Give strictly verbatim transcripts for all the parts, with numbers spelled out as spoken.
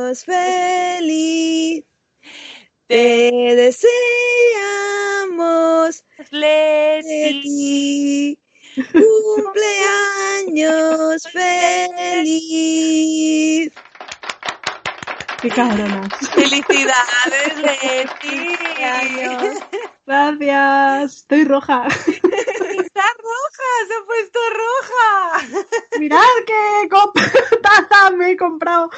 cumpleaños feliz. Te deseamos, Leti, cumpleaños feliz. ¡Qué cabrona! ¡Felicidades, Leti! Gracias. Estoy roja. ¡Está roja! ¡Se ha puesto roja! ¡Mirad qué comp- taza me he comprado!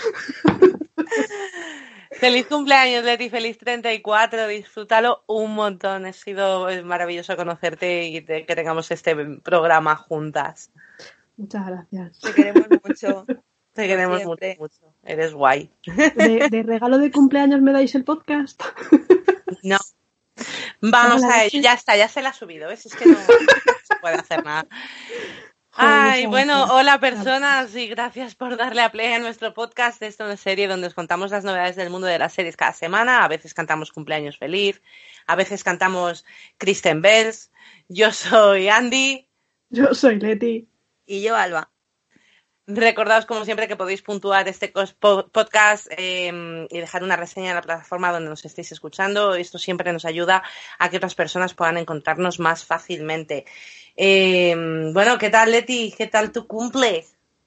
Feliz cumpleaños, Leti, feliz treinta y cuatro, disfrútalo un montón, ha sido maravilloso conocerte y te, que tengamos este programa juntas. Muchas gracias. Te queremos mucho. Te queremos mucho, mucho, eres guay. ¿De, de regalo de cumpleaños me dais el podcast? No. Vamos a ello, ya está, ya se la ha subido, ¿ves? Es que no, no se puede hacer nada. Ay, bueno, hola personas y gracias por darle a play a nuestro podcast. Esto es una serie donde os contamos las novedades del mundo de las series cada semana. A veces cantamos cumpleaños feliz, a veces cantamos Kristen Bells. Yo soy Andy. Yo soy Leti. Y yo, Alba. Recordaos, como siempre, que podéis puntuar este podcast eh, y dejar una reseña en la plataforma donde nos estéis escuchando. Esto siempre nos ayuda a que otras personas puedan encontrarnos más fácilmente. Eh, bueno, ¿qué tal, Leti? ¿Qué tal tu cumple?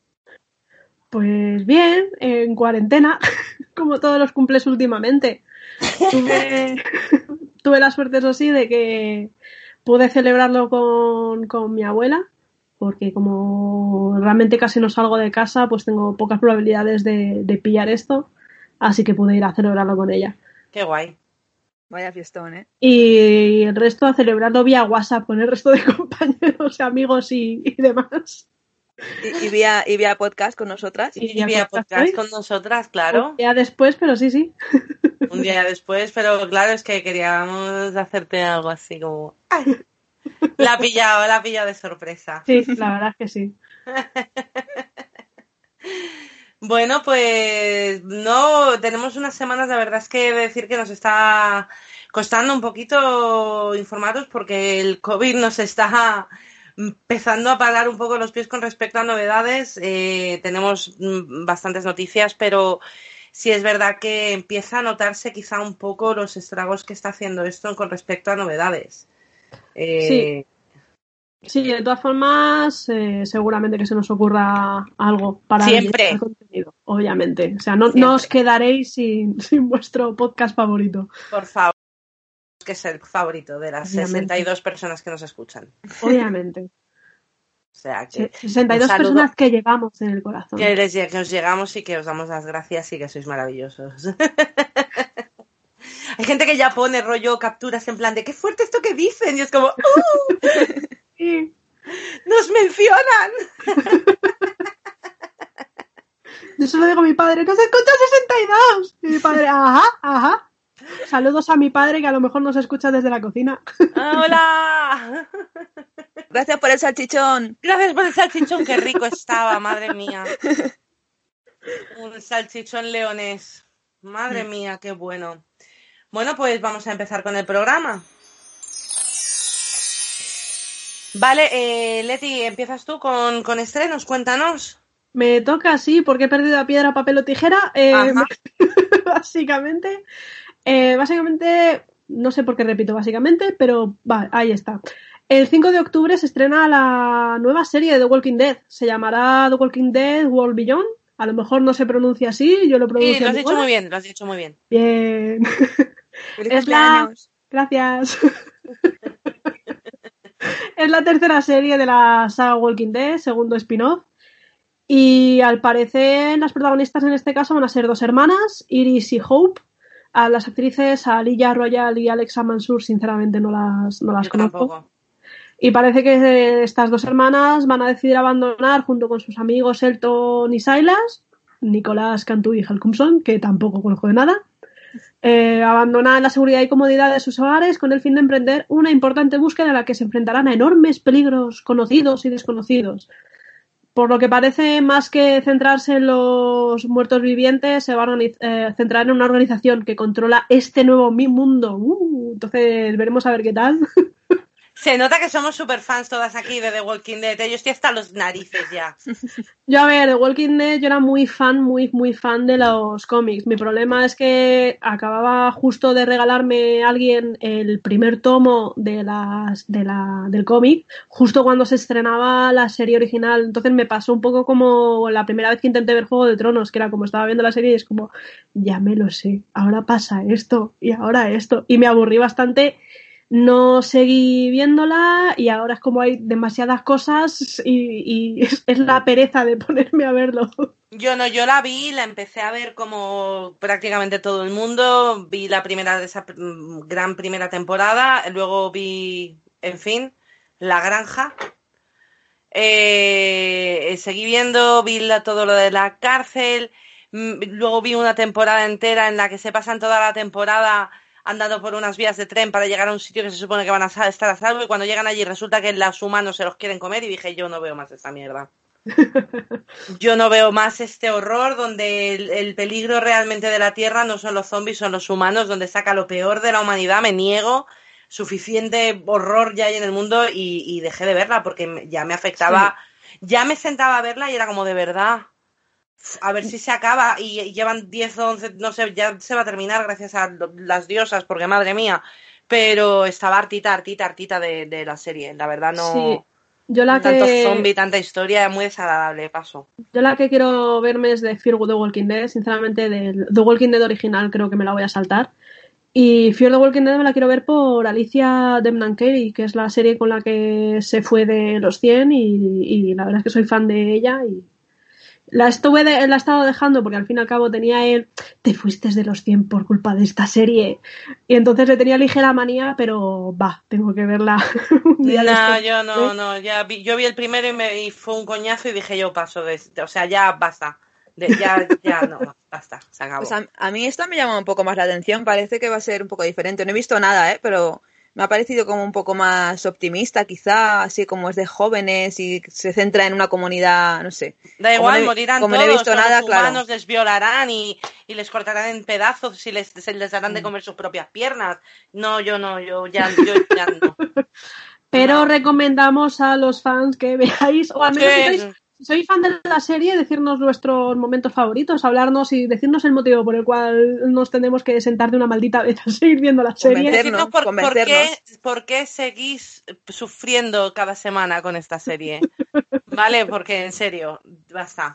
Pues bien, en cuarentena, como todos los cumples últimamente. Tuve, tuve la suerte, eso sí, de que pude celebrarlo con, con mi abuela, porque como realmente casi no salgo de casa, pues tengo pocas probabilidades de, de pillar esto, así que pude ir a celebrarlo con ella. Qué guay. Vaya fiestón, ¿eh? Y el resto a celebrarlo vía WhatsApp con el resto de compañeros, amigos y, y demás. Y, y, vía, y vía podcast con nosotras. Y, y vía podcast, podcast con nosotras, claro. Un día después, pero sí, sí. Un día después, pero claro, es que queríamos hacerte algo así como... ¡Ay! La ha pillado, la ha pillado de sorpresa. Sí, la verdad es que sí. Bueno, pues no, tenemos unas semanas, la verdad es que decir que nos está costando un poquito informaros porque el COVID nos está empezando a parar un poco los pies con respecto a novedades. Eh, tenemos bastantes noticias, pero sí es verdad que empieza a notarse quizá un poco los estragos que está haciendo esto con respecto a novedades. Eh, sí. Sí, de todas formas, eh, seguramente que se nos ocurra algo para Siempre. el contenido, obviamente. O sea, no, no os quedaréis sin, sin vuestro podcast favorito. Por favor, que es el favorito de las obviamente. sesenta y dos personas que nos escuchan. Obviamente. O sea, que sesenta y dos personas que llevamos en el corazón. Que, les, que os llegamos y que os damos las gracias y que sois maravillosos. Hay gente que ya pone rollo capturas en plan de qué fuerte esto que dicen y es como ¡uh! Sí. ¡Nos mencionan! Yo solo digo a mi padre, ¡nos escucha sesenta y dos! Y mi padre, ajá, ajá. Saludos a mi padre que a lo mejor nos escucha desde la cocina. ¡Hola! Gracias por el salchichón. Gracias por el salchichón, qué rico estaba, madre mía. Un salchichón leonés. Madre mía, qué bueno. Bueno, pues vamos a empezar con el programa. Vale, eh, Leti, empiezas tú con, con estrenos, cuéntanos. Me toca, sí, porque he perdido a piedra, papel o tijera. Eh, me... básicamente, eh, básicamente, no sé por qué repito básicamente, pero va, ahí está. El cinco de octubre se estrena la nueva serie de The Walking Dead. Se llamará The Walking Dead World Beyond. A lo mejor no se pronuncia así, yo lo pronuncio. Sí, lo has dicho muy bien, lo has dicho muy bien. Bien. ¡Feliz es la... Gracias. Es la tercera serie de la saga Walking Dead, segundo spin-off. Y al parecer las protagonistas en este caso van a ser dos hermanas, Iris y Hope. A las actrices, a Aliyah Royal y Alexa Mansour, sinceramente no las, no las Yo conozco. Tampoco. Y parece que estas dos hermanas van a decidir abandonar junto con sus amigos Elton y Silas, Nicolás Cantú y Halcomson, que tampoco conozco de nada. Eh, abandonan la seguridad y comodidad de sus hogares con el fin de emprender una importante búsqueda en la que se enfrentarán a enormes peligros conocidos y desconocidos. Por lo que parece, más que centrarse en los muertos vivientes, se va a organiz- eh, centrar en una organización que controla este nuevo mundo. Uh, entonces veremos a ver qué tal. Se nota que somos super fans todas aquí de The Walking Dead. Yo estoy hasta los narices ya. Yo, a ver, The Walking Dead, yo era muy fan, muy, muy fan de los cómics. Mi problema es que acababa justo de regalarme a alguien el primer tomo de las, de la, del cómic, justo cuando se estrenaba la serie original. Entonces me pasó un poco como la primera vez que intenté ver Juego de Tronos, que era como estaba viendo la serie y es como, ya me lo sé, ahora pasa esto y ahora esto. Y me aburrí bastante. No seguí viéndola y ahora es como hay demasiadas cosas y, y es, es la pereza de ponerme a verlo. Yo no, yo la vi, la empecé a ver como prácticamente todo el mundo, vi la primera de esa gran primera temporada, luego vi, en fin, La Granja, eh, seguí viendo, vi la, todo lo de la cárcel, luego vi una temporada entera en la que se pasan toda la temporada andando por unas vías de tren para llegar a un sitio que se supone que van a estar a salvo y cuando llegan allí resulta que los humanos se los quieren comer y dije, yo no veo más esta mierda. Yo no veo más este horror donde el, el peligro realmente de la Tierra no son los zombies, son los humanos, donde saca lo peor de la humanidad, me niego, suficiente horror ya hay en el mundo y, y dejé de verla porque ya me afectaba, sí. Ya me sentaba a verla y era como de verdad... A ver si se acaba y llevan diez o once, no sé, ya se va a terminar gracias a las diosas, porque madre mía, pero estaba hartita, hartita, hartita de, de la serie, la verdad no... Sí. Yo la tanto que... zombie, tanta historia, muy desagradable, paso. Yo la que quiero verme es de Fear the Walking Dead, sinceramente, del The Walking Dead original creo que me la voy a saltar. Y Fear the Walking Dead me la quiero ver por Alicia Debnam Carey, que es la serie con la que se fue de los cien y, y la verdad es que soy fan de ella y... La estuve de, la he estado dejando porque al fin y al cabo tenía el te fuiste de los cien por culpa de esta serie y entonces le tenía ligera manía, pero va, tengo que verla un día. No, yo no, no, ya vi, yo vi el primero y, me, y fue un coñazo y dije yo paso de, o sea, ya basta, de, ya, ya no, basta, se acabó. Pues a, a mí esta me llama un poco más la atención, parece que va a ser un poco diferente, no he visto nada, ¿eh? Pero me ha parecido como un poco más optimista, quizá, así como es de jóvenes y se centra en una comunidad, no sé. Da igual, no he, morirán como todos, no he visto nada, los humanos claro. les violarán y, y les cortarán en pedazos y les, se les darán de comer sus propias piernas. No, yo no, yo ya, yo ya no. Pero no. recomendamos a los fans que veáis, o al menos sí. si sois, si sois fan de la serie, decirnos vuestros momentos favoritos, hablarnos y decirnos el motivo por el cual nos tenemos que sentar de una maldita vez a seguir viendo la serie. Decirnos por, por, qué, por qué seguís sufriendo cada semana con esta serie. ¿Vale? Porque, en serio, basta.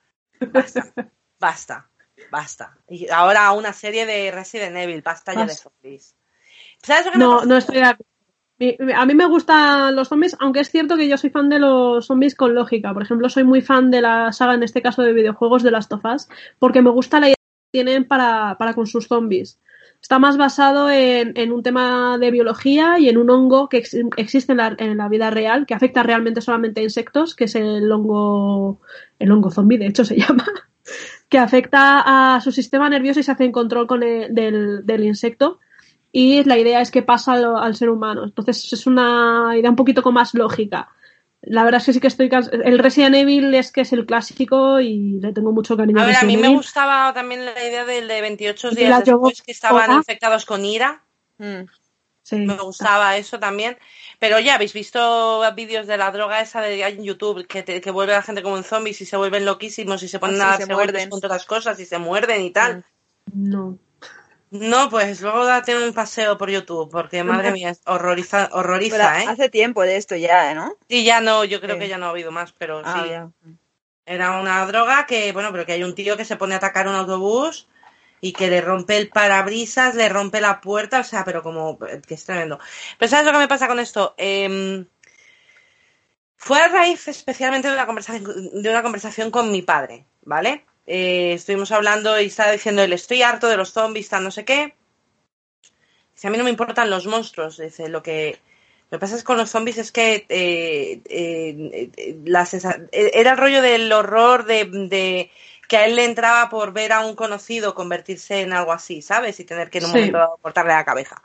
Basta. Basta. Basta. Y ahora una serie de Resident Evil. Basta ya de zombies. ¿Sabes lo que no, no estoy de acuerdo. A mí me gustan los zombies, aunque es cierto que yo soy fan de los zombies con lógica. Por ejemplo, soy muy fan de la saga, en este caso de videojuegos, de Last of Us, porque me gusta la idea que tienen para, para con sus zombies. Está más basado en, en un tema de biología y en un hongo que ex, existe en la, en la vida real, que afecta realmente solamente a insectos, que es el hongo, el hongo zombie, de hecho se llama, que afecta a su sistema nervioso y se hace en control con el, del, del insecto. Y la idea es que pasa al, al ser humano. Entonces es una idea un poquito con más lógica. La verdad es que sí que estoy... El Resident Evil es que es el clásico y le tengo mucho cariño. A ver, a mí Evil. me gustaba también la idea del de veintiocho días después que estaban ¿Hola? infectados con ira. Mm. Sí. Me gustaba eso también. Pero ya habéis visto vídeos de la droga esa de en YouTube que, te, que vuelve a la gente como en zombies y se vuelven loquísimos y se ponen ah, a sí, darse golpes con todas las cosas y se muerden y tal. No. No, pues luego date un paseo por YouTube, porque madre mía, horroriza, horroriza, pero ¿eh? Hace tiempo de esto ya, ¿no? Sí, ya no, yo creo sí. que ya no ha habido más, pero ah, sí. Ya. Era una droga que, bueno, pero que hay un tío que se pone a atacar un autobús y que le rompe el parabrisas, le rompe la puerta, o sea, pero como, que es tremendo. Pero ¿sabes lo que me pasa con esto? Eh, fue a raíz especialmente de una conversación, de una conversación con mi padre, ¿vale? Eh, estuvimos hablando y estaba diciendo él, estoy harto de los zombies, tal no sé qué. Dice, a mí no me importan los monstruos. Dice, lo que, lo que pasa es con los zombies es que eh, eh, eh, la sensa- era el rollo del horror de, de que a él le entraba por ver a un conocido convertirse en algo así, ¿sabes? Y tener que en un Sí. momento dado cortarle la cabeza.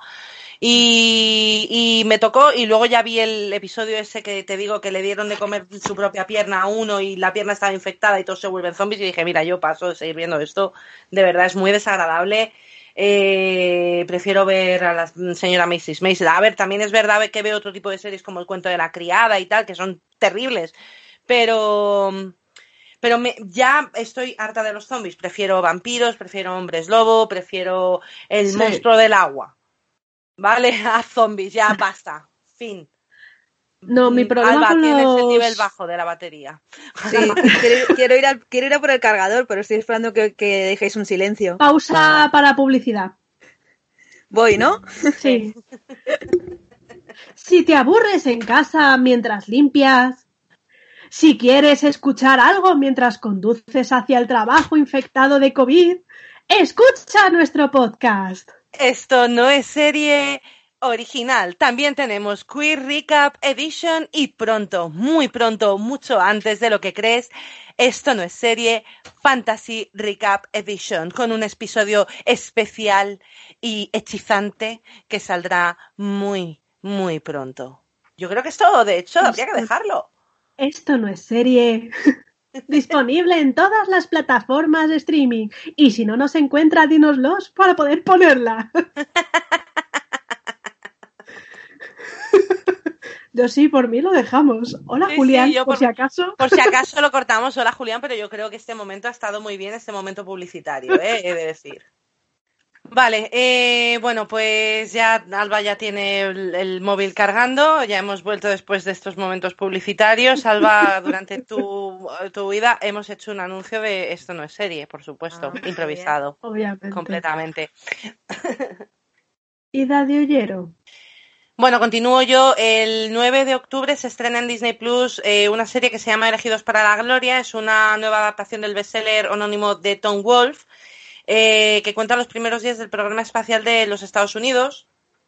Y, y me tocó, y luego ya vi el episodio ese que te digo que le dieron de comer su propia pierna a uno y la pierna estaba infectada y todos se vuelven zombies y dije, mira, yo paso de seguir viendo esto, de verdad es muy desagradable. Eh, prefiero ver a la señora missus Maisel. A ver, también es verdad que veo otro tipo de series como El cuento de la criada y tal, que son terribles, pero... Pero me, ya estoy harta de los zombies. Prefiero vampiros, prefiero hombres lobo, prefiero el Sí. monstruo del agua. ¿Vale? A zombies, ya basta. Fin. No, mi problema Alba, con tienes los... el nivel bajo de la batería. Sí, quiero, quiero ir al, quiero ir a por el cargador, pero estoy esperando que, que dejéis un silencio. Pausa para publicidad. Voy, ¿no? Sí. Si te aburres en casa mientras limpias, si quieres escuchar algo mientras conduces hacia el trabajo infectado de COVID, escucha nuestro podcast. Esto no es serie original. También tenemos Queer Recap Edition y pronto, muy pronto, mucho antes de lo que crees, esto no es serie Fantasy Recap Edition, con un episodio especial y hechizante que saldrá muy, muy pronto. Yo creo que esto, de hecho, habría que dejarlo. Esto no es serie. Disponible en todas las plataformas de streaming. Y si no nos encuentra, dínoslos para poder ponerla. Yo sí, por mí lo dejamos. Hola, Sí, Julián, sí, yo por, por, si acaso. Por si acaso lo cortamos. Hola, Julián, pero yo creo que este momento ha estado muy bien, este momento publicitario, ¿eh? He de decir. Vale, eh, bueno, pues ya Alba ya tiene el, el móvil cargando, ya hemos vuelto después de estos momentos publicitarios. Alba, durante tu, tu vida hemos hecho un anuncio de esto no es serie, por supuesto, Ah, improvisado, Obviamente. completamente. Ida de Ollero. Bueno, continúo yo. El nueve de octubre se estrena en Disney Plus eh, una serie que se llama Elegidos para la Gloria. Es una nueva adaptación del bestseller anónimo de Tom Wolfe, eh, que cuenta los primeros días del programa espacial de los Estados Unidos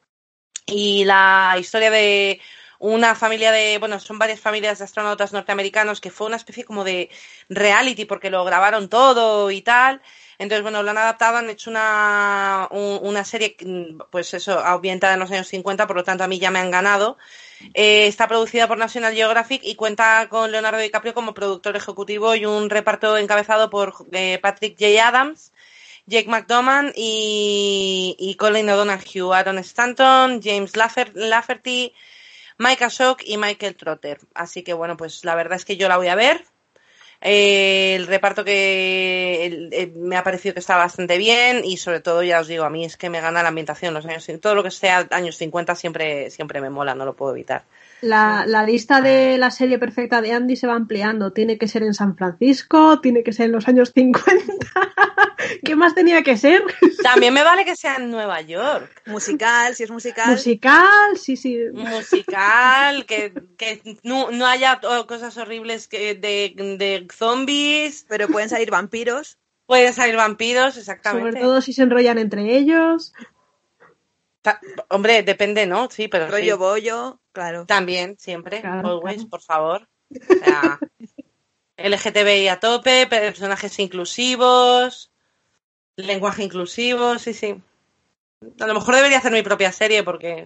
y la historia de una familia de, bueno, son varias familias de astronautas norteamericanos, que fue una especie como de reality porque lo grabaron todo y tal. Entonces, bueno, lo han adaptado, han hecho una, un, una serie, pues eso, ambientada en los años cincuenta, por lo tanto a mí ya me han ganado. Eh, está producida por National Geographic y cuenta con Leonardo DiCaprio como productor ejecutivo y un reparto encabezado por eh, Patrick J. Adams, Jake McDormand y, y Colin O'Donoghue, Aaron Stanton, James Laffer, Lafferty, Mike Ashok y Michael Trotter. Así que bueno, pues la verdad es que yo la voy a ver. Eh, el reparto que el, el, me ha parecido que está bastante bien y sobre todo, ya os digo, a mí es que me gana la ambientación. Los años, todo lo que sea años cincuenta siempre, siempre me mola, no lo puedo evitar. La, la lista de la serie perfecta de Andy se va ampliando. Tiene que ser en San Francisco, tiene que ser en los años cincuenta. ¿Qué más tenía que ser? También me vale que sea en Nueva York. Musical, si es musical. Musical, sí, sí. Musical, que, que no, no haya cosas horribles que de, de zombies. Pero pueden salir vampiros. Pueden salir vampiros, exactamente. Sobre todo si se enrollan entre ellos. Ta- Hombre, depende, ¿no? Sí, pero Rollo sí. bollo, claro. También, siempre, Claro, always, claro. por favor. O sea, L G T B I a tope, personajes inclusivos, lenguaje inclusivo, sí, sí. A lo mejor debería hacer mi propia serie porque...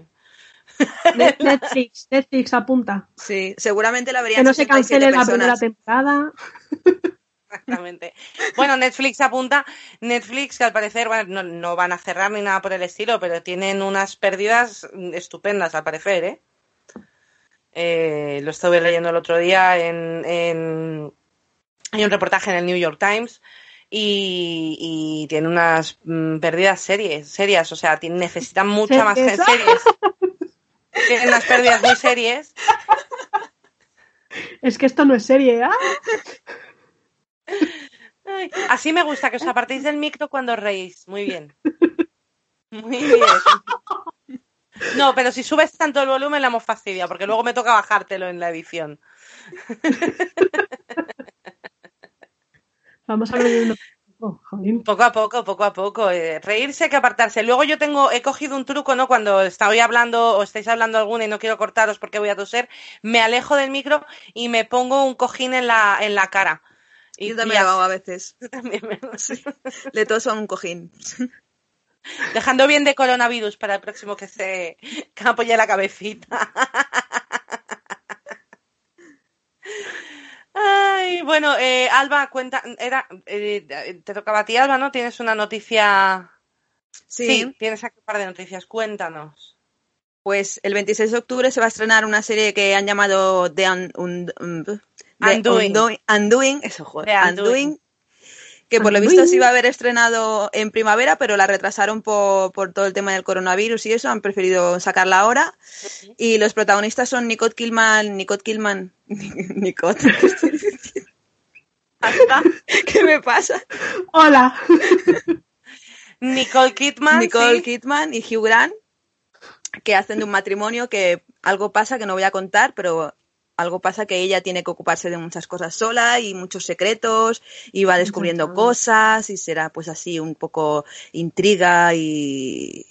Netflix, Netflix apunta. Sí, seguramente la Que verían no se sesenta y siete cancele la primera personas. temporada. Exactamente. Bueno, Netflix apunta, Netflix que al parecer, bueno, no, no van a cerrar ni nada por el estilo, pero tienen unas pérdidas estupendas al parecer, ¿eh? Eh, lo estuve leyendo el otro día en, en... Hay un reportaje en el New York Times y, y tiene unas mm, pérdidas serias, serias, o sea, tiene, necesitan mucha más ¿Series? gente series. Tienen unas pérdidas muy serias. Es que esto no es serie. ¿Ah? Ay, así me gusta, que os apartéis del micro cuando reís. Muy bien. Muy bien. No, pero si subes tanto el volumen la hemos fastidiado, porque luego me toca bajártelo en la edición. Vamos a ver. Oh, jolín. Poco a poco, poco a poco. Eh, reírse que apartarse. Luego yo tengo, he cogido un truco, ¿no? Cuando estoy hablando o estáis hablando alguna y no quiero cortaros porque voy a toser, me alejo del micro y me pongo un cojín en la, en la cara. Y Yo también ya- lo hago a veces. también me- Sí. Le toso a un cojín. Dejando bien de coronavirus para el próximo que se que me apoye la cabecita. Ay, bueno, eh, Alba, cuenta, era, eh, te tocaba a ti, Alba, ¿no? Tienes una noticia. Sí. sí, tienes aquí un par de noticias, cuéntanos. Pues el veintiséis de octubre se va a estrenar una serie que han llamado The, Un- Un- Un- The Undoing. Undoing, Undoing, eso, joder, The Undoing. Undoing, que por lo Undoing. visto se iba a haber estrenado en primavera, pero la retrasaron por, por todo el tema del coronavirus y eso, han preferido sacarla ahora. Y los protagonistas son Nicole Kidman, Nicole Kidman, Nicole, ¿Hasta? ¿qué me pasa? Hola. Nicole Kidman, Nicole sí. Kidman y Hugh Grant, que hacen de un matrimonio que algo pasa que no voy a contar, pero algo pasa que ella tiene que ocuparse de muchas cosas sola y muchos secretos y va descubriendo cosas y será pues así un poco intriga y...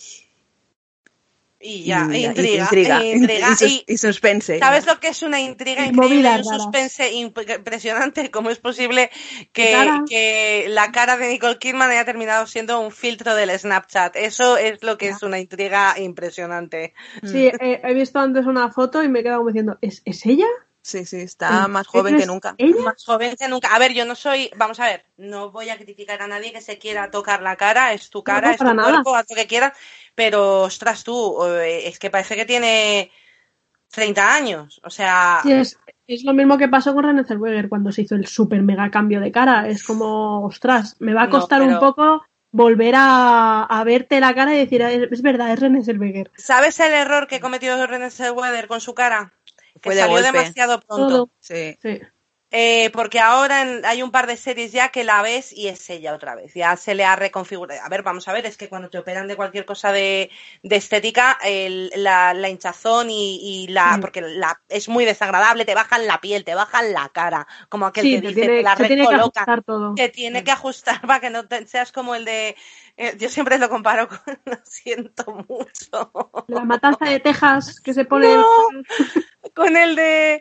Y ya, y- intriga, intriga, intriga. y, sus- Y, y suspense. ¿sabes lo que es una intriga Y increíble movidas y un raras. suspense imp- impresionante? ¿Cómo es posible ¿Qué que, cara? que la cara de Nicole Kidman haya terminado siendo un filtro del Snapchat? Eso es lo que Ya. es una intriga impresionante. Sí, he, he visto antes una foto y me he quedado como diciendo, ¿es, ¿es ella? Sí, sí, está ¿En más joven serio que es nunca. ¿Ella? Más joven que nunca. A ver, yo no soy, vamos a ver, no voy a criticar a nadie que se quiera tocar la cara, es tu cara, no, es tu para nada. cuerpo, haz lo que quieras, pero ostras tú, eh, es que parece que tiene treinta años, o sea, Sí, es, es lo mismo que pasó con René Zellweger cuando se hizo el super mega cambio de cara. Es como, ostras, me va a No, costar pero- un poco volver a, a verte la cara y decir, es, es verdad, es René Zellweger. ¿sabes el error que cometió René Zellweger con su cara? Que Fue de salió golpe. demasiado pronto. Todo. Sí. Sí. Eh, porque ahora en- hay un par de series ya que la ves y es ella otra vez. Ya se le ha reconfigurado. A ver, vamos a ver, es que cuando te operan de cualquier cosa de, de estética, el- la, la hinchazón y, y la. Sí. Porque la, es muy desagradable, te bajan la piel, te bajan la cara. Como aquel Sí, que te dice, tiene, te la se tiene que recolocan. ajustar todo. Te tiene que ajustar para que no te- seas como el de. eh, yo siempre lo comparo con. Lo siento mucho. La matanza de Texas que se pone... No, con el de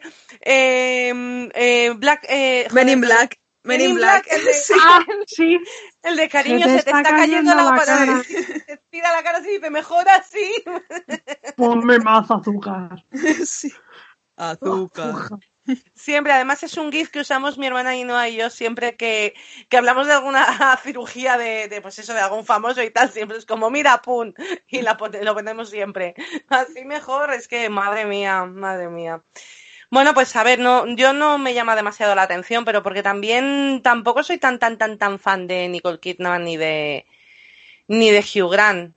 eh, eh, Black eh, Men joder, in Black. Men in Black. el de, Sí. Ah, sí. el de cariño, Se se te te, está está cayendo, cayendo la, la cara, cara. te tira la cara así y dice mejor así. Ponme más azúcar. Sí. Azúcar. Siempre, además es un gif que usamos mi hermana Ainhoa y yo siempre que, que hablamos de alguna cirugía de, de pues eso de algún famoso y tal, siempre es como mira pum y la, pon- lo ponemos siempre así mejor. Es que madre mía, madre mía. Bueno, pues a ver, no, yo no me llama demasiado la atención, pero porque también tampoco soy tan tan tan tan fan de Nicole Kidman ni de ni de Hugh Grant.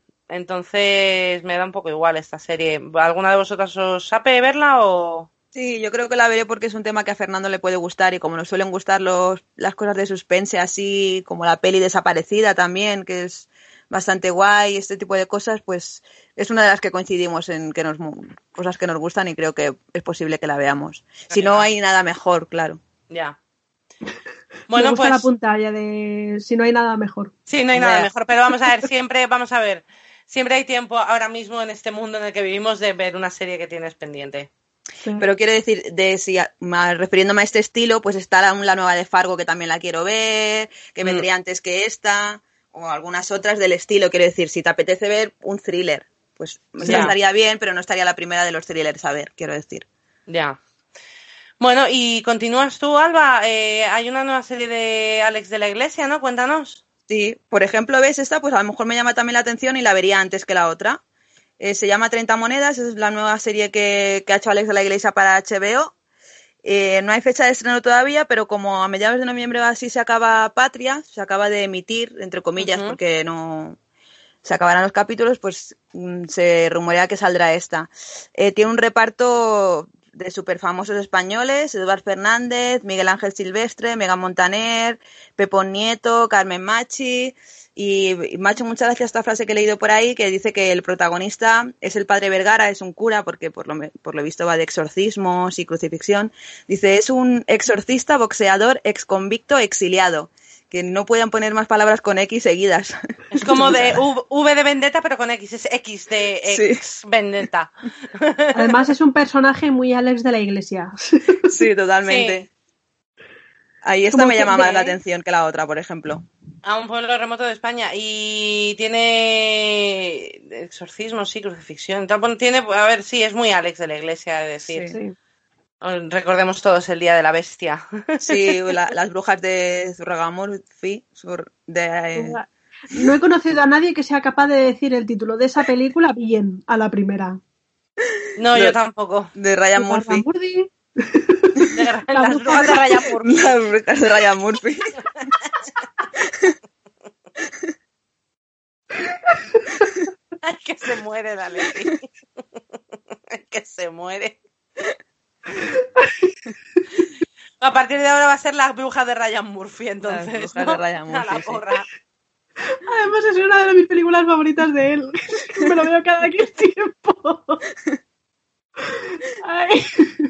Entonces me da un poco igual esta serie. ¿Alguna de vosotras os sabe verla o...? Sí, yo creo que la veré porque es un tema que a Fernando le puede gustar y como nos suelen gustar los, las cosas de suspense así, como la peli Desaparecida también, que es bastante guay, este tipo de cosas, pues es una de las que coincidimos en que nos cosas que nos gustan y creo que es posible que la veamos. Si no hay nada mejor, claro. Ya. Me Bueno, gusta pues la puntalla de si no hay nada mejor. sí, no hay Hombre. nada mejor, pero vamos a ver, siempre, vamos a ver, siempre hay tiempo ahora mismo en este mundo en el que vivimos de ver una serie que tienes pendiente. Sí. Pero quiero decir, de si ma- refiriéndome a este estilo, pues está la, la nueva de Fargo que también la quiero ver, que Mm. vendría antes que esta, o algunas otras del estilo. Quiero decir, si te apetece ver un thriller, pues esta Ya. estaría bien, pero no estaría la primera de los thrillers a ver, quiero decir. Ya. Bueno, y continúas tú, Alba. Eh, hay una nueva serie de Alex de la Iglesia, ¿no? Cuéntanos. Sí, por ejemplo, ves esta, pues a lo mejor me llama también la atención y la vería antes que la otra. Eh, se llama treinta monedas, es la nueva serie que, que ha hecho Alex de la Iglesia para H B O. Eh, no hay fecha de estreno todavía, pero como a mediados de noviembre o así se acaba Patria, se acaba de emitir, entre comillas, Ujú. porque no se acabarán los capítulos, pues mm, se rumorea que saldrá esta. Eh, tiene un reparto de súper famosos españoles, Eduard Fernández, Miguel Ángel Silvestre, Megan Montaner, Pepón Nieto, Carmen Machi. Y, y me ha hecho mucha gracia esta frase que he leído por ahí que dice que el protagonista es el padre Vergara, es un cura, porque por lo, me- por lo visto va de exorcismos y crucifixión. Dice, es un exorcista, boxeador, exconvicto, exiliado. Que no puedan poner más palabras con X seguidas. Es como de V, V de Vendetta, pero con X, es X de Sí. ex Vendetta. Además es un personaje muy Alex de la Iglesia. Sí, totalmente. Ahí esta Como me que llama de- más la atención que la otra, por ejemplo. A un pueblo remoto de España y tiene exorcismo, sí, crucifixión. Entonces, bueno, tiene, a ver, sí, es muy Alex de la Iglesia, es decir. Sí. Sí. Recordemos todos el Día de la Bestia. Sí, la- las brujas de Zurragamurfi, sur, de, No he conocido a nadie que sea capaz de decir el título de esa película bien a la primera. No, yo tampoco. De Ryan Murphy. Murphy. De, La las bruja brujas de Ryan Murphy. Las brujas de Ryan Murphy. Ay, que se muere la Leti. Ay, que se muere. A partir de ahora va a ser las brujas de Ryan Murphy, entonces. Las brujas ¿no? de Ryan Murphy, A la sí. porra. Además es una de mis películas favoritas de él. Me lo veo cada X tiempo. Ay.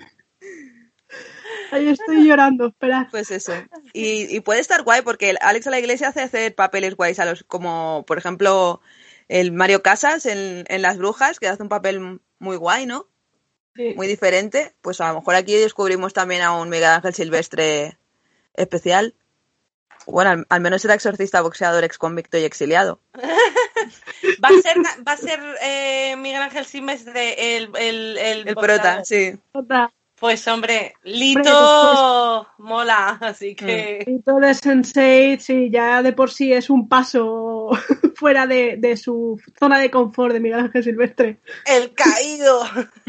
Ahí estoy llorando, espera. Pues eso. Y, y puede estar guay porque Alex a la Iglesia hace hacer papeles guays a los, como por ejemplo el Mario Casas en, en Las Brujas, que hace un papel muy guay, ¿no? Sí. Muy diferente. Pues a lo mejor aquí descubrimos también a un Miguel Ángel Silvestre especial. Bueno, al, al menos era exorcista, boxeador, ex convicto y exiliado. Va a ser, va a ser eh, Miguel Ángel Silvestre el, el, el, El prota, boxeador. sí. Otra. Pues hombre, Lito Hombre, mola, así que... Y todo de sense eight, sí, ya de por sí es un paso fuera de, de su zona de confort de Miguel Ángel Silvestre. El caído.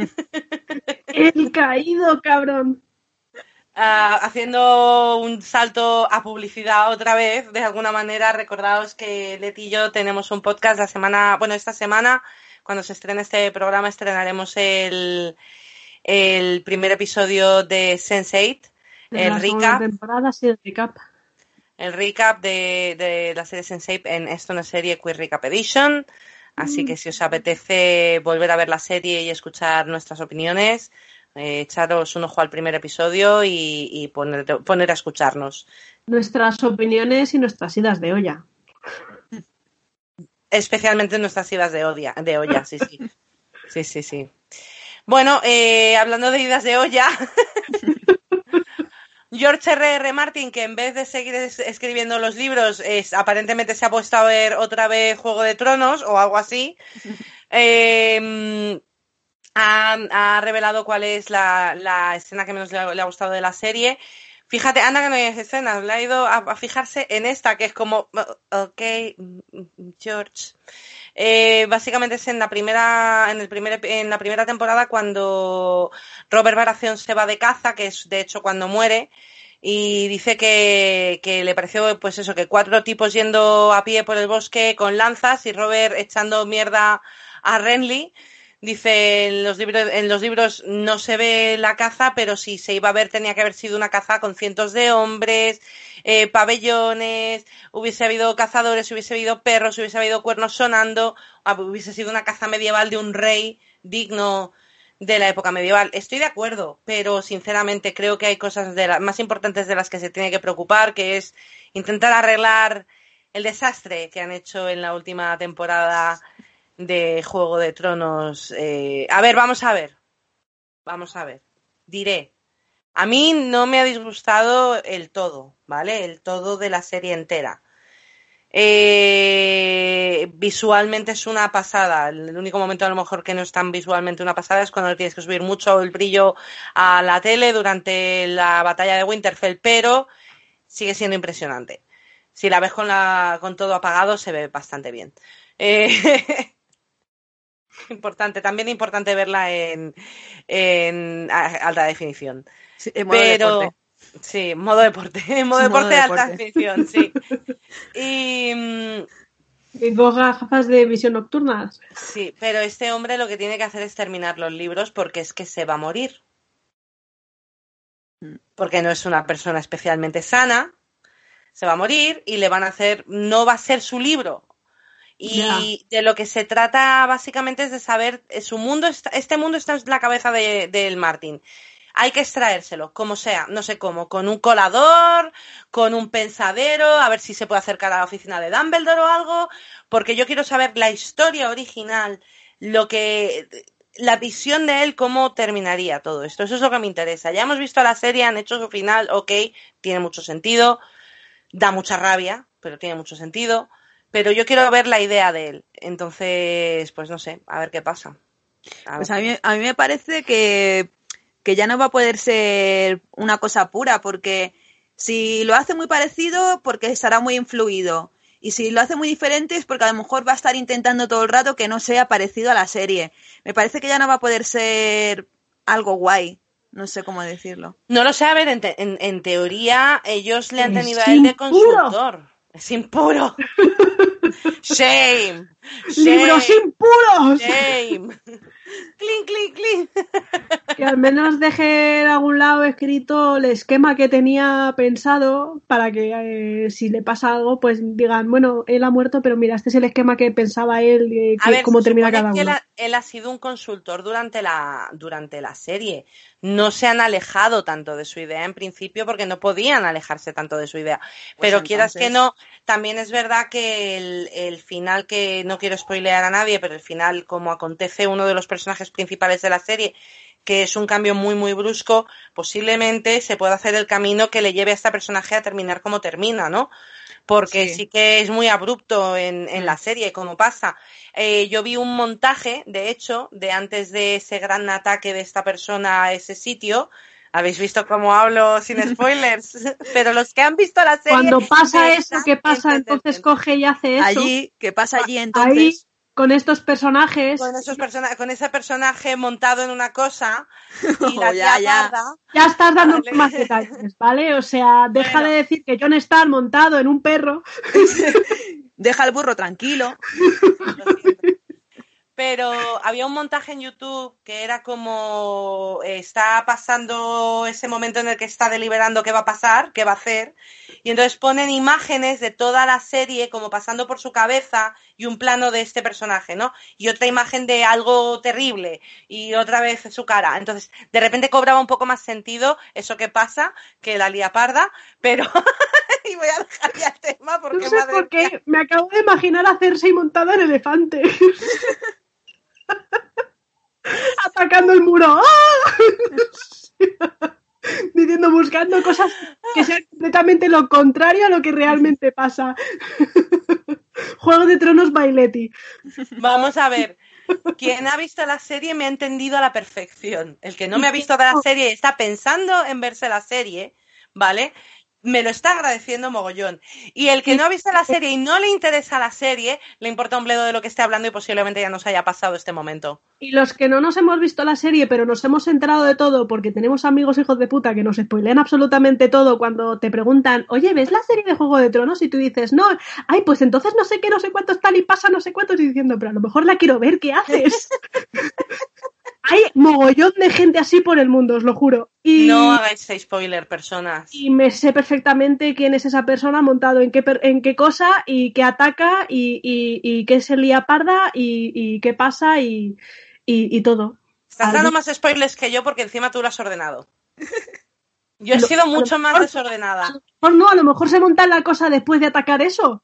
El caído, cabrón. Uh, haciendo un salto a publicidad otra vez, de alguna manera, recordaos que Leti y yo tenemos un podcast la semana, bueno, esta semana, cuando se estrene este programa, estrenaremos el, el primer episodio de sense eight, De el la segunda recap, temporada, sí, el recap. el recap de, de la serie sense eight en Esto no es serie Queer Recap Edition, así que si os apetece volver a ver la serie y escuchar nuestras opiniones, Eh, echaros un ojo al primer episodio y, y poner, poner a escucharnos. Nuestras opiniones y nuestras idas de olla. Especialmente nuestras idas de olla, de olla, sí, sí. Sí, sí, sí. Bueno, eh, hablando de idas de olla, George R R. Martin, que en vez de seguir es, escribiendo los libros, es, aparentemente se ha puesto a ver otra vez Juego de Tronos o algo así. Eh, Ha, ha revelado cuál es la, la escena que menos le ha, le ha gustado de la serie. Fíjate, anda que no hay escenas, le ha ido a, a fijarse en esta, que es como, ok, George. Eh, básicamente es en la primera, en el primer, en la primera temporada cuando Robert Baratheon se va de caza, que es de hecho cuando muere, y dice que, que le pareció, pues eso, que cuatro tipos yendo a pie por el bosque con lanzas y Robert echando mierda a Renly. Dice, en los libros, en los libros no se ve la caza, pero si se iba a ver tenía que haber sido una caza con cientos de hombres, eh, pabellones, hubiese habido cazadores, hubiese habido perros, hubiese habido cuernos sonando, hubiese sido una caza medieval de un rey digno de la época medieval. Estoy de acuerdo, pero sinceramente creo que hay cosas de la, más importantes de las que se tiene que preocupar, que es intentar arreglar el desastre que han hecho en la última temporada de Juego de Tronos. Eh, a ver, vamos a ver. Vamos a ver. Diré. A mí no me ha disgustado el todo, ¿vale? El todo de la serie entera. Eh, visualmente es una pasada. El único momento a lo mejor que no es tan visualmente una pasada es cuando le tienes que subir mucho el brillo a la tele durante la batalla de Winterfell, pero sigue siendo impresionante. Si la ves con, la, con todo apagado se ve bastante bien. Eh, Importante, también importante verla en, en alta definición. Sí, en modo Pero deporte. sí, modo deporte, en modo, Sí, modo deporte de alta deporte. definición, sí. Y Y con gafas de visión nocturnas. sí, pero este hombre lo que tiene que hacer es terminar los libros porque es que se va a morir. Porque no es una persona especialmente sana, se va a morir y le van a hacer, no va a ser su libro. Y yeah. De lo que se trata básicamente es de saber, su mundo está, este mundo está en la cabeza de, de el Martin. Hay que extraérselo, como sea, no sé cómo, con un colador, con un pensadero, a ver si se puede acercar a la oficina de Dumbledore o algo, porque yo quiero saber la historia original, lo que, la visión de él, cómo terminaría todo esto. Eso es lo que me interesa. Ya hemos visto la serie, han hecho su final, ok, tiene mucho sentido, da mucha rabia, pero tiene mucho sentido. Pero yo quiero ver la idea de él. Entonces, pues no sé, a ver qué pasa. A pues a mí, a mí me parece que, que ya no va a poder ser una cosa pura, porque si lo hace muy parecido, porque estará muy influido. Y si lo hace muy diferente es porque a lo mejor va a estar intentando todo el rato que no sea parecido a la serie. Me parece que ya no va a poder ser algo guay. No sé cómo decirlo. No lo sé, a ver, en, te- en, en teoría ellos le han Es tenido a él de impuro. consultor. Es impuro. Shame. ¡Libros Shame. impuros! Shame. Clink, clink, clink. Que al menos deje en algún lado escrito el esquema que tenía pensado para que eh, si le pasa algo, pues digan, bueno, él ha muerto, pero mira, este es el esquema que pensaba él, eh, A que, ver, cómo se termina supone cada que él uno. ha, él ha sido un consultor durante la, durante la serie. No se han alejado tanto de su idea en principio porque no podían alejarse tanto de su idea. Pues Pero quieras entonces- que no, también es verdad que el, el final, que no quiero spoilear a nadie, pero el final, como acontece uno de los personajes principales de la serie, que es un cambio muy, muy brusco, posiblemente se pueda hacer el camino que le lleve a este personaje a terminar como termina, ¿no? Porque sí, Sí. que es muy abrupto en, en Mm. la serie, como pasa. Eh, yo vi un montaje, de hecho, de antes de ese gran ataque de esta persona a ese sitio. Habéis visto cómo hablo sin spoilers, pero los que han visto la serie... Cuando pasa me eso, están ¿qué pasa? entendiendo. Entonces coge y hace eso. Allí, ¿qué pasa allí Ahí, entonces? con estos personajes, Con, esos persona- con ese personaje montado en una cosa y Oh, la ya, tía ya. parda. ya estás dando Vale. más detalles, ¿vale? O sea, deja Bueno. de decir que Jon Stark montado en un perro. Deja al burro tranquilo. Lo siento. Pero había un montaje en YouTube que era como eh, está pasando ese momento en el que está deliberando qué va a pasar, qué va a hacer, y entonces ponen imágenes de toda la serie como pasando por su cabeza y un plano de este personaje, ¿no? Y otra imagen de algo terrible y otra vez su cara. Entonces, de repente cobraba un poco más sentido eso que pasa, que la lía parda, pero... y voy a dejar ya el tema porque, No sé madre por mía, qué, me acabo de imaginar a Cersei montada en elefante. Atacando el muro. ¡Ah! Diciendo, buscando cosas que sean completamente lo contrario a lo que realmente pasa. Juego de Tronos by Letty. vamos a ver. Quien ha visto la serie me ha entendido a la perfección. El que no me ha visto de la serie y está pensando en verse la serie, ¿vale? Me lo está agradeciendo mogollón. Y el que no ha visto la serie y no le interesa la serie, le importa un bledo de lo que esté hablando y posiblemente ya nos haya pasado este momento. Y los que no nos hemos visto la serie, pero nos hemos enterado de todo porque tenemos amigos hijos de puta que nos spoilean absolutamente todo cuando te preguntan, oye, ¿ves la serie de Juego de Tronos? Y tú dices, no, ay, pues entonces no sé qué, no sé cuántos tal y pasa, no sé cuántos, y diciendo, pero a lo mejor la quiero ver, ¿qué haces? Hay mogollón de gente así por el mundo, os lo juro. Y, No hagáis spoiler, personas. y me sé perfectamente quién es esa persona montado en qué, per- en qué cosa y qué ataca y, y, y qué se lía parda y, y qué pasa y, y, y todo. Estás Al- dando más spoilers que yo porque encima tú lo has ordenado. Yo he Lo- sido a lo mucho más mejor- desordenada. A lo mejor no, a lo mejor se monta la cosa después de atacar eso.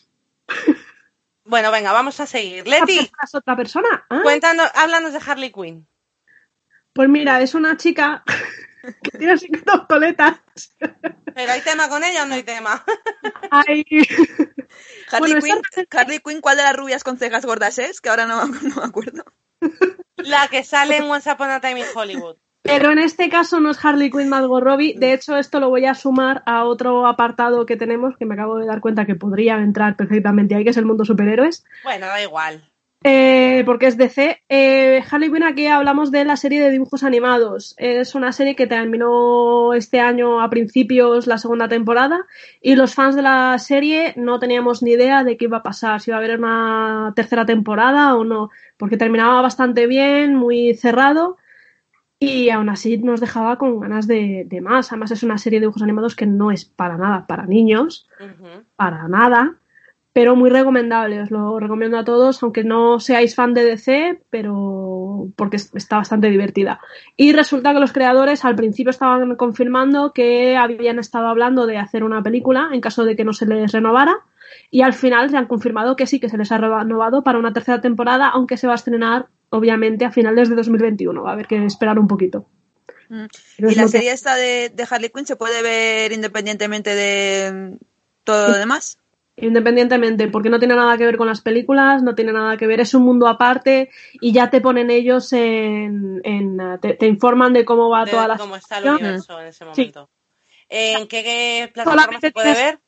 Bueno, venga, vamos a seguir. Leti, ¿Es otra persona? Ah, cuéntanos, háblanos de Harley Quinn. pues mira, es una chica que tiene así dos coletas. ¿Pero hay tema con ella o no hay tema? Hay... Harley, Bueno, Quinn, esta- Harley Quinn, ¿cuál de las rubias con cejas gordas es? Que ahora no, no me acuerdo. La que sale en Once Upon a Time in Hollywood. Pero en este caso no es Harley Quinn Margot Robbie. De hecho, esto lo voy a sumar a otro apartado que tenemos, que me acabo de dar cuenta que podría entrar perfectamente ahí, que es el mundo superhéroes. Bueno, da igual. Eh, porque es D C. Eh, Harley Quinn, aquí hablamos de la serie de dibujos animados. Es una serie que terminó este año a principios la segunda temporada y los fans de la serie no teníamos ni idea de qué iba a pasar, si iba a haber una tercera temporada o no, porque terminaba bastante bien, muy cerrado y aún así nos dejaba con ganas de, de más. Además es una serie de dibujos animados que no es para nada para niños, Uh-huh. para nada, pero muy recomendable, os lo recomiendo a todos, aunque no seáis fan de D C, pero porque está bastante divertida. Y resulta que los creadores al principio estaban confirmando que habían estado hablando de hacer una película en caso de que no se les renovara, y al final se han confirmado que sí, que se les ha renovado para una tercera temporada, aunque se va a estrenar obviamente a finales de dos mil veintiuno, va a haber que esperar un poquito. Mm. Pero ¿Y es la lo que- serie esta de, de Harley Quinn se puede ver independientemente de todo lo demás? Independientemente, porque no tiene nada que ver con las películas, no tiene nada que ver, es un mundo aparte y ya te ponen ellos en, en te, te informan de cómo va De toda la cómo está el situación. universo en ese momento. ¿En qué, qué plataforma Solamente se puede tienes- ver?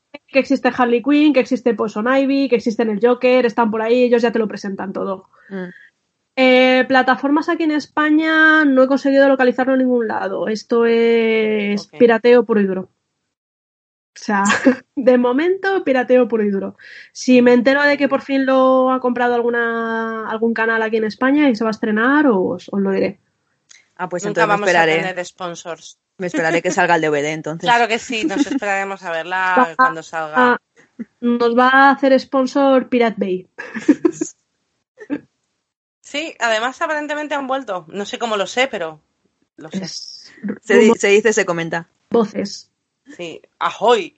que existe Harley Quinn, que existe Poison Ivy, que existe el Joker, están por ahí, ellos ya te lo presentan todo. Mm. Eh, plataformas aquí en España no he conseguido localizarlo en ningún lado. Esto es okay. Pirateo puro y duro. O sea, de momento pirateo puro y duro. Si me entero de que por fin lo ha comprado alguna algún canal aquí en España y se va a estrenar, os, os lo diré. Ah, pues nunca entonces vamos me esperaré. a tener sponsors. Me esperaré que salga el D V D entonces. Claro que sí, nos esperaremos a verla cuando salga. Nos va a hacer sponsor Pirate Bay. Sí, además aparentemente han vuelto. No sé cómo lo sé, pero lo sé. Es... Se, di- se dice, se comenta. Voces. Sí, ¡ahoy!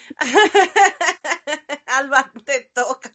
Alba, te toca.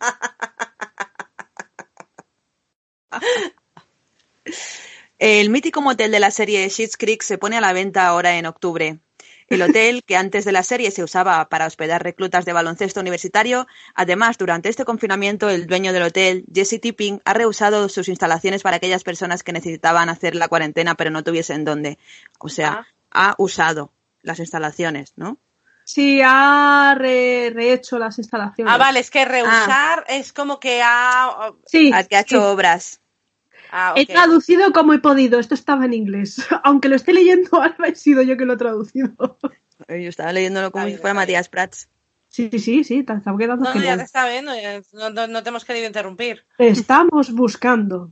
El mítico motel de la serie Schitt's Creek se pone a la venta ahora en octubre. El hotel, que antes de la serie se usaba para hospedar reclutas de baloncesto universitario, además, durante este confinamiento, el dueño del hotel, Jesse Tipping, ha rehusado sus instalaciones para aquellas personas que necesitaban hacer la cuarentena pero no tuviesen dónde. O sea, ah. ha usado las instalaciones, ¿no? Sí, ha re- rehecho las instalaciones. Ah, vale, es que rehusar ah. es como que ha... Sí, que ha hecho sí. obras. Ah, okay. He traducido como he podido, esto estaba en inglés. Aunque lo esté leyendo ahora, he sido yo que lo he traducido. Yo estaba leyéndolo como bien, si fuera Matías Prats. Sí, sí, sí, te estaba quedando no, genial. No, ya te está viendo, no, no, no te hemos querido interrumpir. Estamos buscando.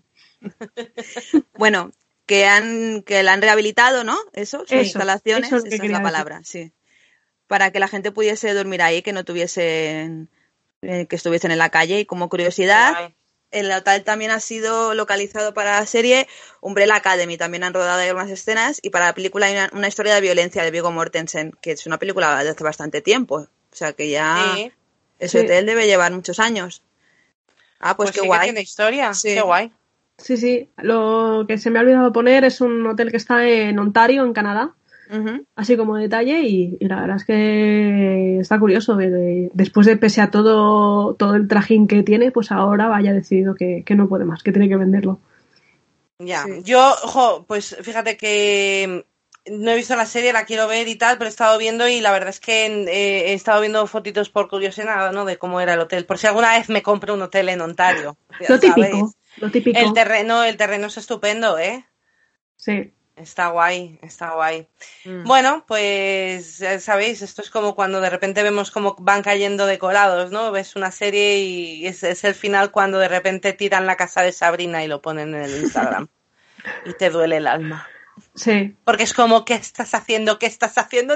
Bueno, que han que la han rehabilitado, ¿no? Eso, sus eso, instalaciones, eso es esa es la palabra, decir. sí. Para que la gente pudiese dormir ahí, que no tuviesen, eh, que estuviesen en la calle. Y como curiosidad... Ay. El hotel también ha sido localizado para la serie Umbrella Academy, también han rodado algunas escenas, y para la película hay una, una historia de violencia de Viggo Mortensen, que es una película de hace bastante tiempo, o sea que ya sí. ese sí. hotel debe llevar muchos años. Ah, pues, pues qué sí guay. Que tiene historia, sí. Qué guay. Sí, sí, lo que se me ha olvidado poner es un hotel que está en Ontario, en Canadá. Uh-huh. Así como detalle y, y la verdad es que está curioso de, de, después de pese a todo todo el trajín que tiene, pues ahora haya decidido que, que no puede más, que tiene que venderlo. Ya, sí. Yo, ojo, pues fíjate que no he visto la serie, la quiero ver y tal, pero he estado viendo y la verdad es que eh, he estado viendo fotitos por curiosidad, ¿no? De cómo era el hotel, por si alguna vez me compro un hotel en Ontario. Lo típico, lo típico. El terreno, el terreno es estupendo, ¿eh? Sí. Está guay, está guay. Mm. Bueno, pues sabéis, esto es como cuando de repente vemos cómo van cayendo decorados, ¿no? Ves una serie y es, es el final cuando de repente tiran la casa de Sabrina y lo ponen en el Instagram. Y te duele el alma. Sí. Porque es como, ¿qué estás haciendo? ¿Qué estás haciendo? ¡No!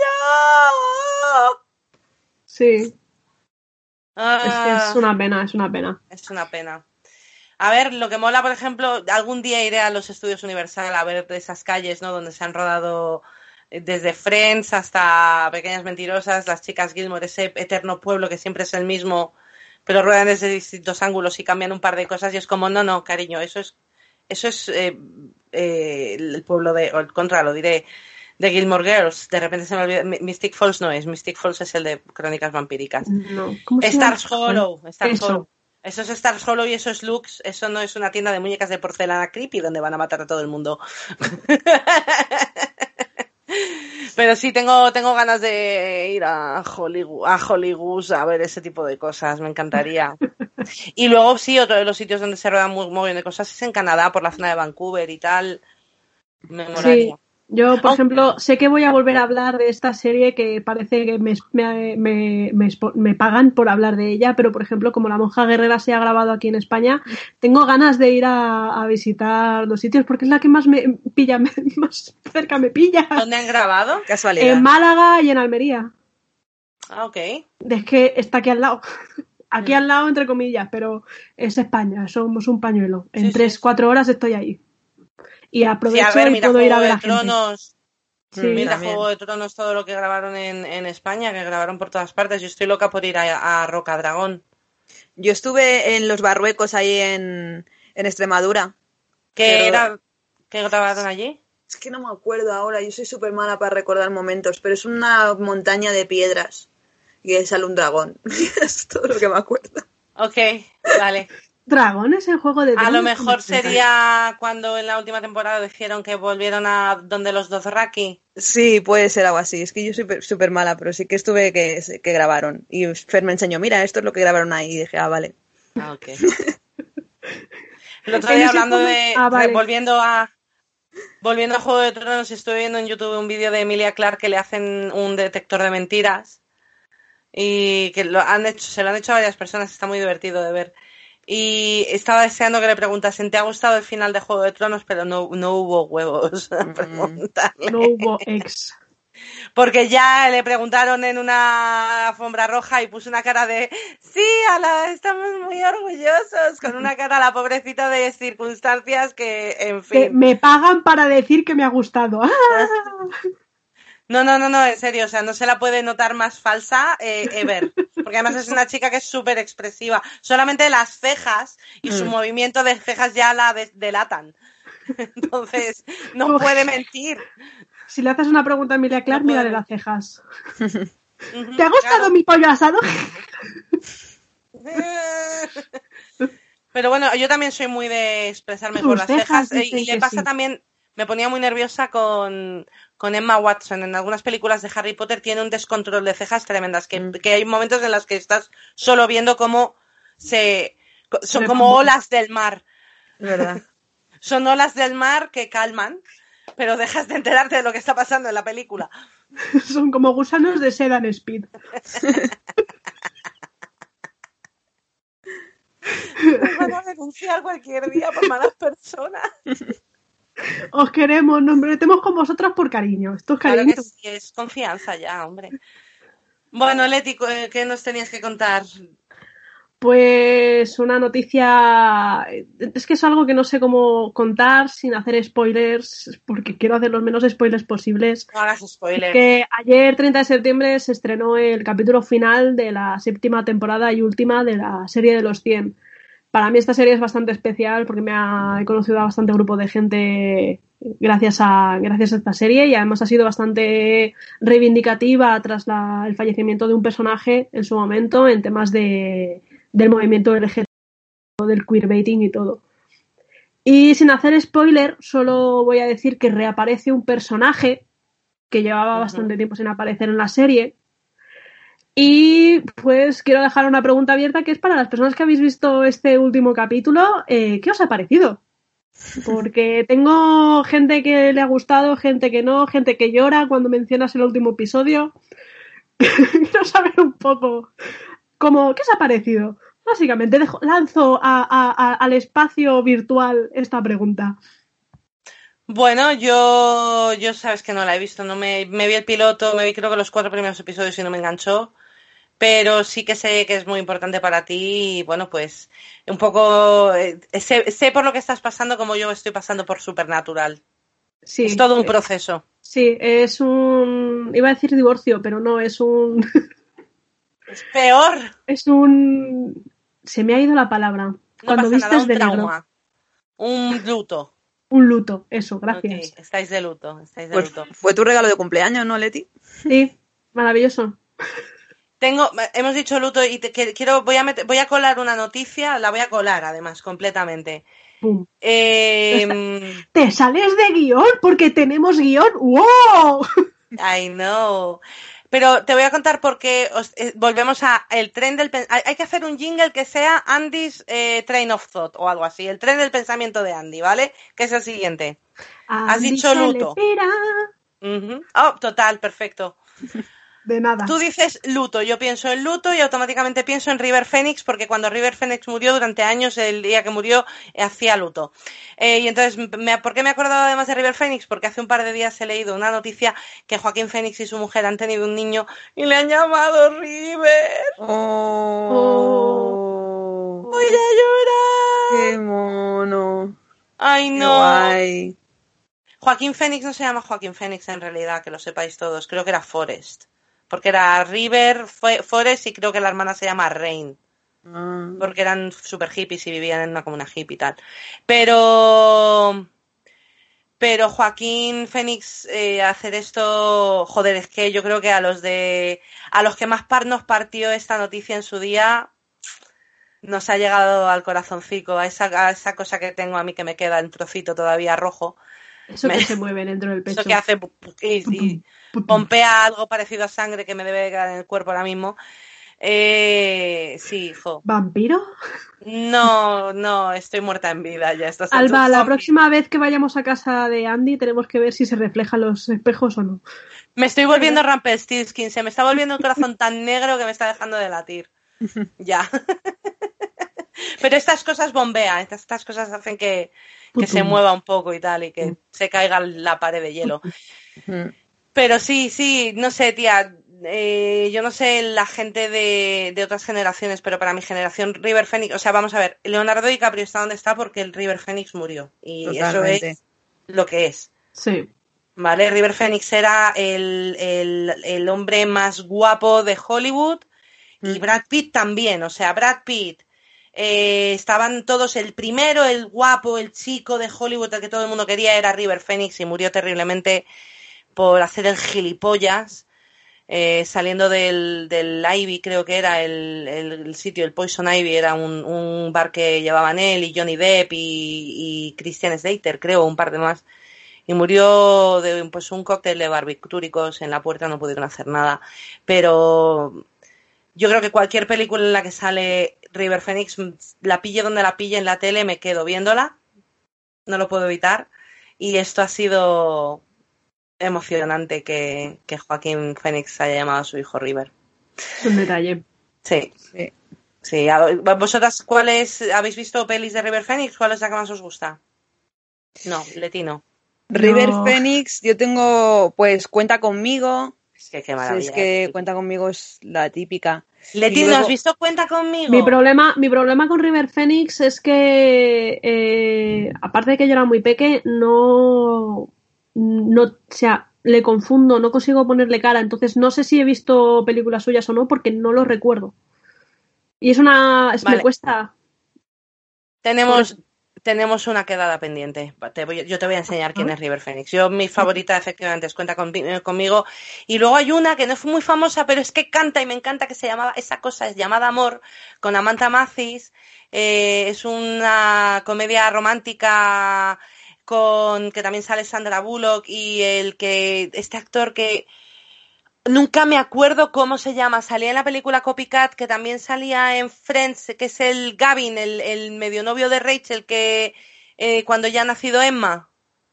Sí. Ah, es que es una pena, es una pena. Es una pena. A ver, lo que mola, por ejemplo, algún día iré a los estudios Universal a ver esas calles, ¿no? Donde se han rodado desde Friends hasta Pequeñas Mentirosas, Las Chicas Gilmore, ese eterno pueblo que siempre es el mismo, pero ruedan desde distintos ángulos y cambian un par de cosas y es como, no, no, cariño, eso es eso es eh, eh, el pueblo de, o contra, lo diré, de Gilmore Girls. De repente se me olvida, Mystic Falls no es, Mystic Falls es el de Crónicas Vampíricas. No. Stars Hollow, Stars Hollow. Eso es Stars Hollow y eso es Lux. Eso no es una tienda de muñecas de porcelana creepy donde van a matar a todo el mundo. Pero sí, tengo, tengo ganas de ir a Hollywood, a Hollywood a ver ese tipo de cosas. Me encantaría. Y luego sí, otro de los sitios donde se ruedan muy, muy bien de cosas es en Canadá, por la zona de Vancouver y tal. Me molaría. Sí. Yo, por oh. ejemplo, sé que voy a volver a hablar de esta serie que parece que me, me, me, me, me pagan por hablar de ella, pero, por ejemplo, como La Monja Guerrera se ha grabado aquí en España, tengo ganas de ir a, a visitar los sitios porque es la que más me pilla, me, más cerca me pilla. ¿Dónde han grabado? Casualidad. En Málaga y en Almería. Ah, ok. Es que está aquí al lado. Aquí mm. al lado, entre comillas, pero es España, somos un pañuelo. En sí, tres, sí. cuatro horas estoy ahí. Y aprovecho sí, a ver, y puedo ir a ver a Tronos, gente. Sí, mira, también. Juego de Tronos, todo lo que grabaron en, en España, que grabaron por todas partes. Yo estoy loca por ir a, a Rocadragón. Yo estuve en Los Barruecos, ahí en, en Extremadura. ¿Qué pero... era? ¿Qué grabaron allí? Es que no me acuerdo ahora, yo soy súper mala para recordar momentos, pero es una montaña de piedras y sale un dragón. Es todo lo que me acuerdo. Ok, vale. Dragones en Juego de Tronos. A lo mejor sería cuando en la última temporada dijeron que volvieron a donde los Dothraki. Sí, puede ser algo así. Es que yo soy súper mala, pero sí que estuve que, que grabaron. Y Fer me enseñó, mira, esto es lo que grabaron ahí. Y dije, ah, vale. Ah, ok. El otro día hablando de... Ah, vale. Volviendo a... Volviendo a Juego de Tronos, estuve viendo en YouTube un vídeo de Emilia Clarke que le hacen un detector de mentiras. Y que lo han hecho, se lo han hecho a varias personas. Está muy divertido de ver. Y estaba deseando que le preguntasen, ¿te ha gustado el final de Juego de Tronos? Pero no, no hubo huevos a preguntarle. No hubo ex. Porque ya le preguntaron en una alfombra roja y puso una cara de sí, ala, estamos muy orgullosos, con una cara la pobrecita de circunstancias que, en fin. Que me pagan para decir que me ha gustado. No, no, no, no, en serio, o sea, no se la puede notar más falsa eh, ever, porque además es una chica que es súper expresiva, solamente las cejas y su Mm. movimiento de cejas ya la de- delatan, entonces no Uf. puede mentir. Si le haces una pregunta a Emilia Clarke, No mírale puedo. las cejas. Ujú, ¿Te ha gustado claro. mi pollo asado? Pero bueno, yo también soy muy de expresarme Tus por las cejas, cejas eh, dicen y le que pasa sí. también, me ponía muy nerviosa con, con Emma Watson. En algunas películas de Harry Potter tiene un descontrol de cejas tremendas, que, Mm. que hay momentos en los que estás solo viendo cómo se... son Le como bamboea. olas del mar. Es verdad. Son olas del mar que calman, pero dejas de enterarte de lo que está pasando en la película. Son como gusanos de seda en Speed. Nos van a denunciar cualquier día por malas personas. Os queremos, nos metemos con vosotras por cariño. Esto es Claro cariño. que sí, es confianza ya, hombre. Bueno, Leti, eh, ¿qué nos tenías que contar? Pues una noticia. Es que es algo que no sé cómo contar sin hacer spoilers, porque quiero hacer los menos spoilers posibles. No hagas spoilers. Que ayer, treinta de septiembre, se estrenó el capítulo final de la séptima temporada y última de la serie de los cien. Para mí esta serie es bastante especial porque me ha he conocido a bastante grupo de gente gracias a, gracias a esta serie, y además ha sido bastante reivindicativa tras la, el fallecimiento de un personaje en su momento en temas de, del movimiento L G B T, del queerbaiting y todo. Y sin hacer spoiler, solo voy a decir que reaparece un personaje que llevaba Ujú. bastante tiempo sin aparecer en la serie. Y pues quiero dejar una pregunta abierta, que es para las personas que habéis visto este último capítulo, eh, ¿qué os ha parecido? Porque tengo gente que le ha gustado, gente que no, gente que llora cuando mencionas el último episodio. Quiero saber un poco cómo, ¿qué os ha parecido? Básicamente dejo, lanzo a, a, a, al espacio virtual esta pregunta. Bueno, yo, yo sabes que no la he visto, no me, me vi el piloto, me vi creo que los cuatro primeros episodios y no me enganchó, pero sí que sé que es muy importante para ti y bueno, pues un poco, eh, sé, sé por lo que estás pasando como yo estoy pasando por Supernatural. Sí, Es todo un eh, proceso. sí, es un... Iba a decir divorcio, pero no, es un... Es peor. es un... Se me ha ido la palabra. No Cuando pasa vistes nada, un de negro. trauma. Un luto. Un luto, eso, gracias. Ok, estáis de luto, estáis de Pues luto. fue tu regalo de cumpleaños, ¿no, Leti? Sí, maravilloso. Tengo, hemos dicho luto y te, que- quiero, voy a meter, voy a colar una noticia, la voy a colar además, completamente. Boom. Eh, ¡Te sales de guión! ¡Porque tenemos guión! ¡Wow! I know. Pero te voy a contar por qué os- eh, volvemos a el tren del pen- hay, hay que hacer un jingle que sea Andy's eh, Train of Thought o algo así, el tren del pensamiento de Andy, ¿vale? Que es el siguiente. Has Andy dicho se le luto. pira. Ujú. Oh, total, perfecto. De nada. Tú dices luto, yo pienso en luto y automáticamente pienso en River Phoenix porque cuando River Phoenix murió durante años, el día que murió, eh, hacía luto. Eh, y entonces, me, ¿por qué me he acordado además de River Phoenix? Porque hace un par de días he leído una noticia que Joaquín Phoenix y su mujer han tenido un niño y le han llamado River. Oh, Voy a llorar. qué mono. Ay, Qué no. guay. Joaquín Phoenix no se llama Joaquín Phoenix en realidad, que lo sepáis todos. Creo que era Forrest. Porque era River, fue Forrest y creo que la hermana se llama Rain. Ah. Porque eran super hippies y vivían en una comuna hippie y tal. Pero... Pero Joaquín Phoenix eh, hacer esto... Joder, es que yo creo que a los de... A los que más par nos partió esta noticia en su día... Nos ha llegado al corazoncito, a esa, a esa cosa que tengo a mí que me queda el trocito todavía rojo. Eso Me- que se mueve dentro del pecho. Eso que hace y, y pompea algo parecido a sangre que me debe quedar en el cuerpo ahora mismo. Eh, sí, hijo. ¿Vampiro? No, no, estoy muerta en vida ya. Estás Alba, la zombie. próxima vez que vayamos a casa de Andy tenemos que ver si se reflejan los espejos o no. Me estoy volviendo Rumpelstiltskin. Se me está volviendo el corazón tan negro que me está dejando de latir. Ya. Pero estas cosas bombean, estas, estas cosas hacen que, que se Putum. mueva un poco y tal, y que se caiga la pared de hielo. Mm. Pero sí, sí, no sé, tía. eh, yo no sé la gente de, de otras generaciones, pero para mi generación, River Phoenix, o sea, vamos a ver, Leonardo DiCaprio está donde está porque el River Phoenix murió. Y Totalmente. eso es lo que es. Sí. ¿Vale? River Phoenix era el, el, el hombre más guapo de Hollywood y Mm. Brad Pitt también, o sea, Brad Pitt, eh, estaban todos, el primero, el guapo, el chico de Hollywood, el que todo el mundo quería era River Phoenix y murió terriblemente por hacer el gilipollas, eh, saliendo del, del Ivy, creo que era el, el, el sitio, el Poison Ivy, era un, un bar que llevaban él y Johnny Depp y, y Christian Slater, creo, un par de más. Y murió de pues un cóctel de barbitúricos en la puerta, no pudieron hacer nada. Pero yo creo que cualquier película en la que sale River Phoenix, la pille donde la pille en la tele, me quedo viéndola. No lo puedo evitar. Y esto ha sido emocionante que, que Joaquín Phoenix haya llamado a su hijo River. Es un detalle. Sí, Sí. sí. A- ¿Vosotras cuáles habéis visto pelis de River Phoenix? ¿Cuál es la que más os gusta? No, Leti no. River No. Phoenix, yo tengo, pues, Cuenta conmigo. Es que qué Si maravilla. es que Leti. Cuenta conmigo es la típica. Leti, Y ¿no luego- has visto Cuenta conmigo? Mi problema, mi problema con River Phoenix es que, eh, aparte de que yo era muy peque, no, no, o sea, le confundo, no consigo ponerle cara, entonces no sé si he visto películas suyas o no porque no lo recuerdo. Y es una, es- Vale. me cuesta. Tenemos, tenemos una quedada pendiente. Te voy- yo te voy a enseñar quién es River Phoenix. Yo, mi favorita, efectivamente, es Cuenta con- eh, conmigo. Y luego hay una que no fue muy famosa, pero es que canta y me encanta, que se llamaba, esa cosa es llamada Amor, con Samantha Mathis. Eh, es una comedia romántica con que también sale Sandra Bullock y el que, este actor que nunca me acuerdo cómo se llama. Salía en la película Copycat, que también salía en Friends, que es el Gavin, el, el medio novio de Rachel, que eh, cuando ya ha nacido Emma.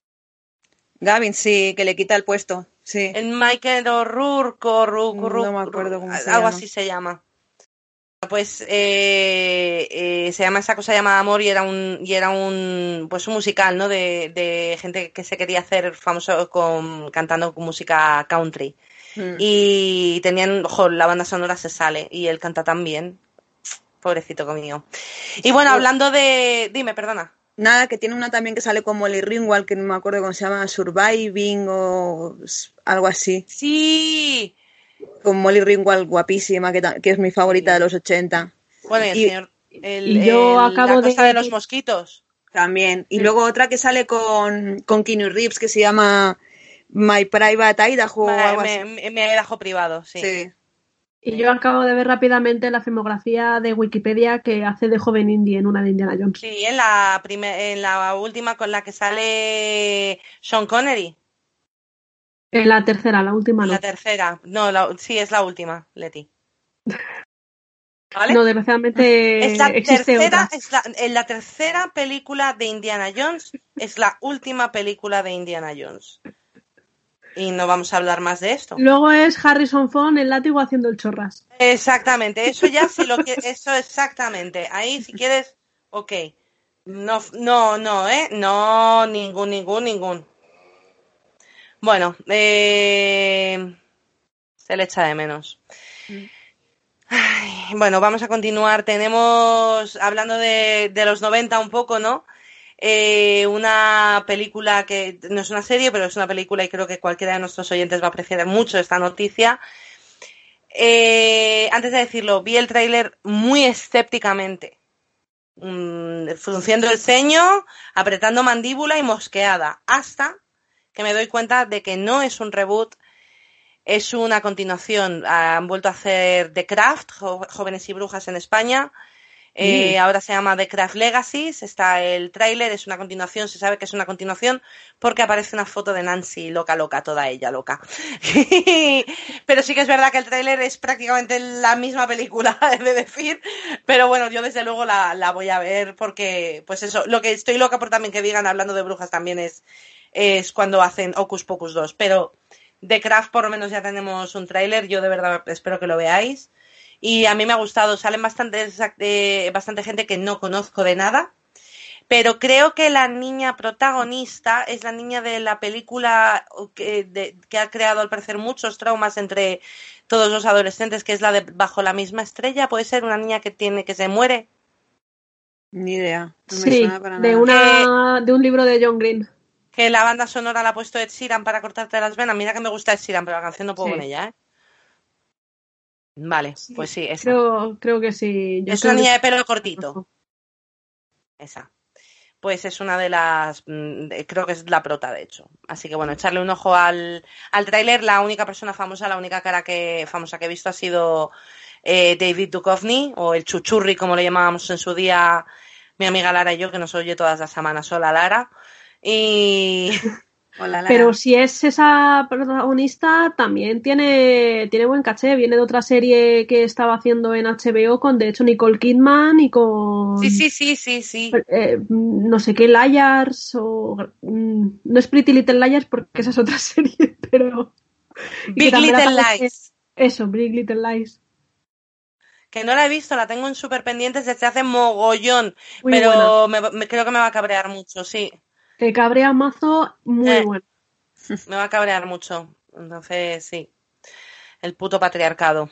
Gavin, sí, que le quita el puesto. Sí. El Michael O'Rourke, o Ru- No Ru- me acuerdo cómo se algo llama. así se llama. Pues eh, eh, se llama esa cosa llamada Amor y era un y era un pues un musical, ¿no? De, de gente que se quería hacer famoso con cantando con música country. Mm. Y tenían, ojo, la banda sonora se sale y él canta tan bien. Pobrecito conmigo. Y bueno, Yo- hablando de... Dime, perdona. Nada, que tiene una también que sale con Molly Ringwald, que no me acuerdo cómo se llama, Surviving o s- algo así. Sí. Con Molly Ringwald guapísima, que, ta- que es mi favorita de los ochenta. Bueno, y el Y- señor... El, y yo el- acabo la cosa de- de los mosquitos. También. Y Sí. luego otra que sale con, con Keanu Reeves, que se llama My Private Idaho o Me, algo me, así. me, me dejó privado, sí. Sí. Y yo acabo de ver rápidamente la filmografía de Wikipedia que hace de joven indie en una de Indiana Jones. Sí, en la, primer, en la última con la que sale Sean Connery. En la tercera, la última no. La tercera. No, la, sí, es la última, Leti. ¿Vale? No, desgraciadamente Es la existe tercera, otra. es la, en la tercera película de Indiana Jones, es la última película de Indiana Jones. Y no vamos a hablar más de esto. Luego es Harrison Ford el látigo haciendo el chorras. Exactamente, eso ya si lo que eso exactamente. Ahí si quieres, ok. No, no, no, eh, no, ningún, ningún, ningún. Bueno, eh, se le echa de menos. Ay, bueno, vamos a continuar. Tenemos, hablando de, de los noventa un poco, ¿no? Eh, una película que no es una serie, pero es una película y creo que cualquiera de nuestros oyentes va a apreciar mucho esta noticia. Eh, antes de decirlo, vi el tráiler muy escépticamente. Mm, frunciendo el ceño, apretando mandíbula y mosqueada, hasta que me doy cuenta de que no es un reboot, es una continuación. Han vuelto a hacer The Craft, jo- Jóvenes y Brujas en España, Eh, Mm. ahora se llama The Craft Legacies, está el tráiler, es una continuación, se sabe que es una continuación porque aparece una foto de Nancy loca, loca, toda ella loca. Pero sí que es verdad que el tráiler es prácticamente la misma película, he de decir, pero bueno, yo desde luego la, la voy a ver porque, pues eso, lo que estoy loca por también que digan, hablando de brujas también es, es cuando hacen Hocus Pocus dos, pero The Craft por lo menos ya tenemos un tráiler, yo de verdad espero que lo veáis. Y a mí me ha gustado, salen bastantes, eh, bastante gente que no conozco de nada, pero creo que la niña protagonista es la niña de la película que, de, que ha creado al parecer muchos traumas entre todos los adolescentes, que es la de Bajo la misma estrella. ¿Puede ser una niña que tiene que se muere? Ni idea. No me Sí, suena para de, nada. una, de un libro de John Green. Que la banda sonora la ha puesto Ed Sheeran para cortarte las venas. Mira que me gusta Ed Sheeran, pero la canción no puedo Sí. con ella, ¿eh? Vale, pues sí, esa. Creo, creo que sí. Yo Es creo una niña que- de pelo cortito. Esa. Pues es una de las, mm, de- creo que es la prota, de hecho. Así que bueno, echarle un ojo al, al tráiler. La única persona famosa, la única cara que famosa que he visto ha sido eh, David Duchovny, o el Chuchurri, como le llamábamos en su día mi amiga Lara y yo, que nos oye todas las semanas. Hola, Lara. Y Hola, Lara. Pero si es esa protagonista, también tiene, tiene buen caché. Viene de otra serie que estaba haciendo en H B O con, de hecho, Nicole Kidman y con... sí, sí, sí, sí, sí. eh, no sé qué, Liars o... mm, No es Pretty Little Liars porque esa es otra serie, pero... y que Big también Little aparece- Lies. Eso, Big Little Lies. Que no la he visto, la tengo en súper pendientes desde hace mogollón. Muy pero me, me- creo que me va a cabrear mucho, sí. Te cabrea mazo, muy Eh. bueno. Me va a cabrear mucho. Entonces, sí. El puto patriarcado.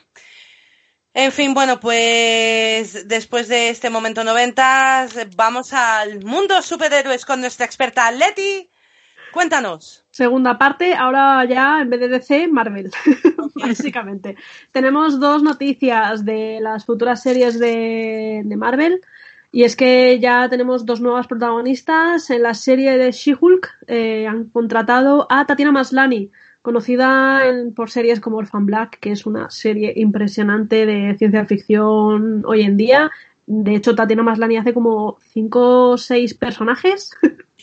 En fin, bueno, pues después de este momento noventas, vamos al mundo superhéroes con nuestra experta Leti. Cuéntanos. Segunda parte, ahora ya en vez de D C, Marvel, básicamente. Tenemos dos noticias de las futuras series de, de Marvel, y es que ya tenemos dos nuevas protagonistas. En la serie de She-Hulk eh, han contratado a Tatiana Maslany, conocida en- por series como Orphan Black, que es una serie impresionante de ciencia ficción hoy en día. De hecho, Tatiana Maslany hace como cinco o seis personajes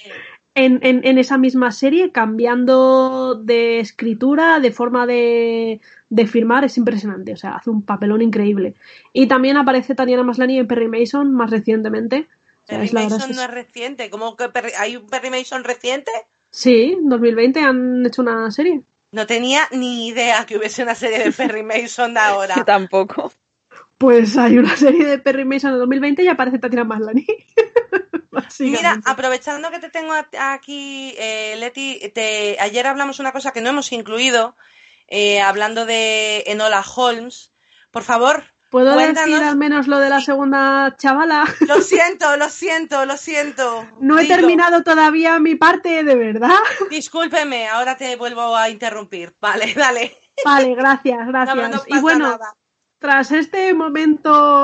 en, en, en esa misma serie, cambiando de escritura, de forma de, de firmar, es impresionante. O sea, hace un papelón increíble. Y también aparece Tatiana Maslany en Perry Mason más recientemente. O sea, Perry es la verdad Mason es- no es reciente. ¿Cómo que Perry- hay un Perry Mason reciente? Sí, en dos mil veinte han hecho una serie. No tenía ni idea que hubiese una serie de Perry Mason de Yo ahora. tampoco. Pues hay una serie de Perry Mason en dos mil veinte y aparece Tatiana Maslany. Mira, Básicamente. aprovechando que te tengo a- aquí, eh, Leti, te, ayer hablamos una cosa que no hemos incluido, eh, hablando de Enola Holmes. Por favor, ¿Puedo cuéntanos. decir al menos lo de la segunda chavala? Lo siento, lo siento, lo siento. No he Dilo. terminado todavía mi parte, de verdad. Discúlpeme, ahora te vuelvo a interrumpir. Vale, dale. Vale, gracias, No, gracias. no Y pasa bueno, nada. tras este momento,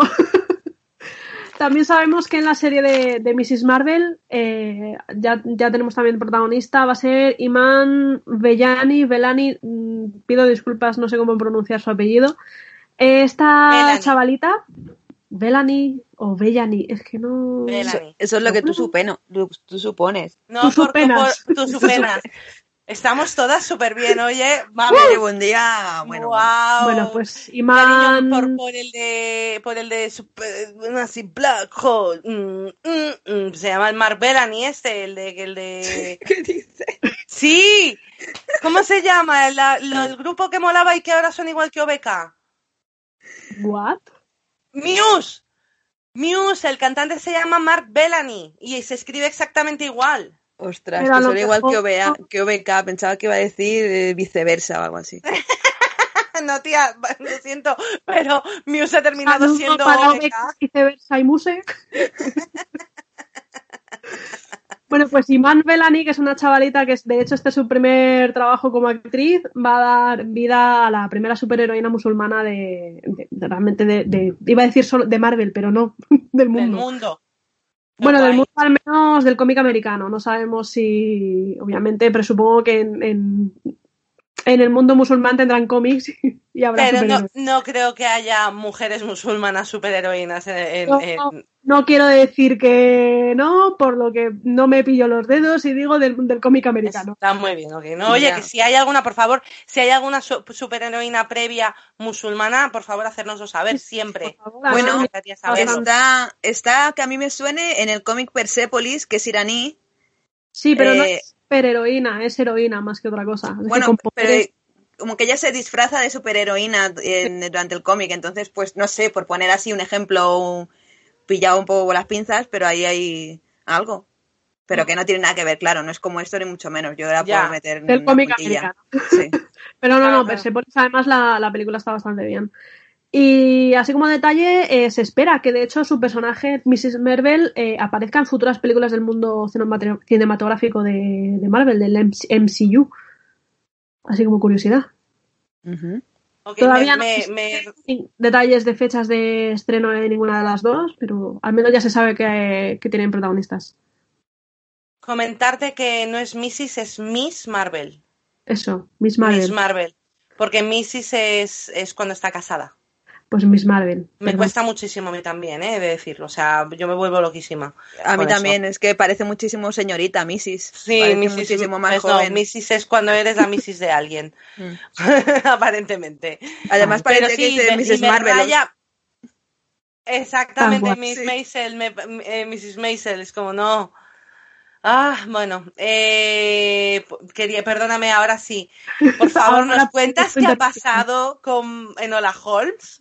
también sabemos que en la serie de, de missus Marvel eh, ya, ya tenemos también protagonista, va a ser Iman Vellani, Velani, mm, pido disculpas, no sé cómo pronunciar su apellido. Esta Melanie. chavalita, Velani o Vellani, es que no... Melanie. Eso es lo que tú, Bueno. supeno, tú, tú supones. No, Tus por, supenas. por tus supenas. Estamos todas súper bien, oye. A Vamos. ver, buen día. Bueno, Guau. Bueno, pues Cariño, Iman... por, por el de por el de super, así Black Hole, mm, mm, mm, se llama el Mark Bellamy este, el de el de ¿qué dices? sí, ¿cómo se llama? El, la- lo- el grupo que molaba y que ahora son igual que O B K. ¿What? Muse, Muse, el cantante se llama Mark Bellamy y se escribe exactamente igual. Ostras, Pero a que lo suena igual que mejor- O B A, que O B K. Pensaba que iba a decir eh, viceversa o algo así. No, tía, lo siento, pero Muse ha terminado Saludo siendo para O B K. Obeca, viceversa y Muse. Bueno, pues Iman Vellani, que es una chavalita que es, de hecho este es su primer trabajo como actriz, va a dar vida a la primera superheroína musulmana de, de- de- realmente de, de- iba a decir solo de Marvel, pero no, del mundo. Del mundo. Bueno, Qué del guay. mundo al menos del cómic americano. No sabemos si, obviamente, pero supongo que en, en- En el mundo musulmán tendrán cómics y habrá Pero no, superhéroes. no creo que haya mujeres musulmanas superheroínas en, en, No, en... no quiero decir que no, por lo que no me pillo los dedos y digo del, del cómic americano. Está muy bien, ok. No, oye, Ya. que si hay alguna, por favor, si hay alguna su- superheroína previa musulmana, por favor, hacérnoslo saber siempre. Por favor, Nos Bueno, encantaría saberlo. Está, está que a mí me suene en el cómic Persepolis, que es iraní. Sí, pero no Eh, es superheroína, es heroína más que otra cosa. Es que Bueno, con pero poderes- como que ella se disfraza de superheroína en- durante el cómic, entonces, pues no sé, por poner así un ejemplo un- pillado un poco con las pinzas, pero ahí hay algo. Pero que no tiene nada que ver, claro, no es como esto ni mucho menos. Yo era Ya, por meter del una cómic puntilla. americano. Sí. Pero no, Claro, no, claro. Persepolis, además la, la película está bastante bien. Y así como detalle, eh, se espera que de hecho su personaje, missus Marvel, eh, aparezca en futuras películas del mundo cinemate- cinematográfico de, de Marvel, del M C U. Así como curiosidad. Ujú. Ok, Todavía me, no me- hay me- detalles de fechas de estreno de ninguna de las dos, pero al menos ya se sabe que, que tienen protagonistas. comentarte que no es missus, es Miss Marvel. Eso, Miss Miss Marvel. Marvel. Porque missus es, es cuando está casada. Pues Miss Marvel. Me perdón. cuesta muchísimo a mí también, ¿eh? De decirlo. O sea, yo me vuelvo loquísima. A mí con también, eso. es que parece muchísimo señorita, missus Sí, Parece missus muchísimo más es, no, joven. missus es cuando eres la missus de alguien. Mm. Aparentemente. Además Vale. Pero parece que sí, dice me, y missus me Marvel. raya. Tal Exactamente, cual. Miss Sí. Maisel, me- eh, missus Maisel, es como no. Ah, bueno, eh, p- quería, perdóname, ahora sí. Por favor, ¿nos Ahora, cuentas esto qué ha interrumpido. pasado con Enola Holmes?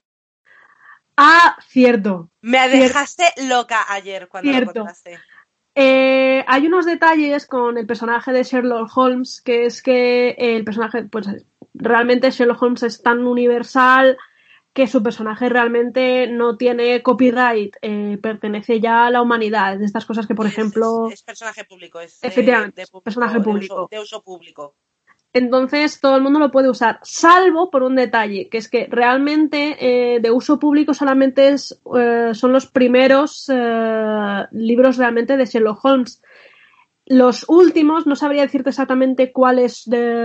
Ah, cierto. Me Cierto. dejaste loca ayer cuando lo Cierto. contaste. Eh, hay unos detalles con el personaje de Sherlock Holmes, que es que el personaje, pues realmente Sherlock Holmes es tan universal que su personaje realmente no tiene copyright, eh, pertenece ya a la humanidad. Es de estas cosas que, por Es, ejemplo, es, es personaje público, es de, efectivamente, de es público, personaje de uso, público. de uso público. Entonces todo el mundo lo puede usar, salvo por un detalle, que es que realmente eh, de uso público solamente es, eh, son los primeros eh, libros realmente de Sherlock Holmes. Los últimos, no sabría decirte exactamente cuáles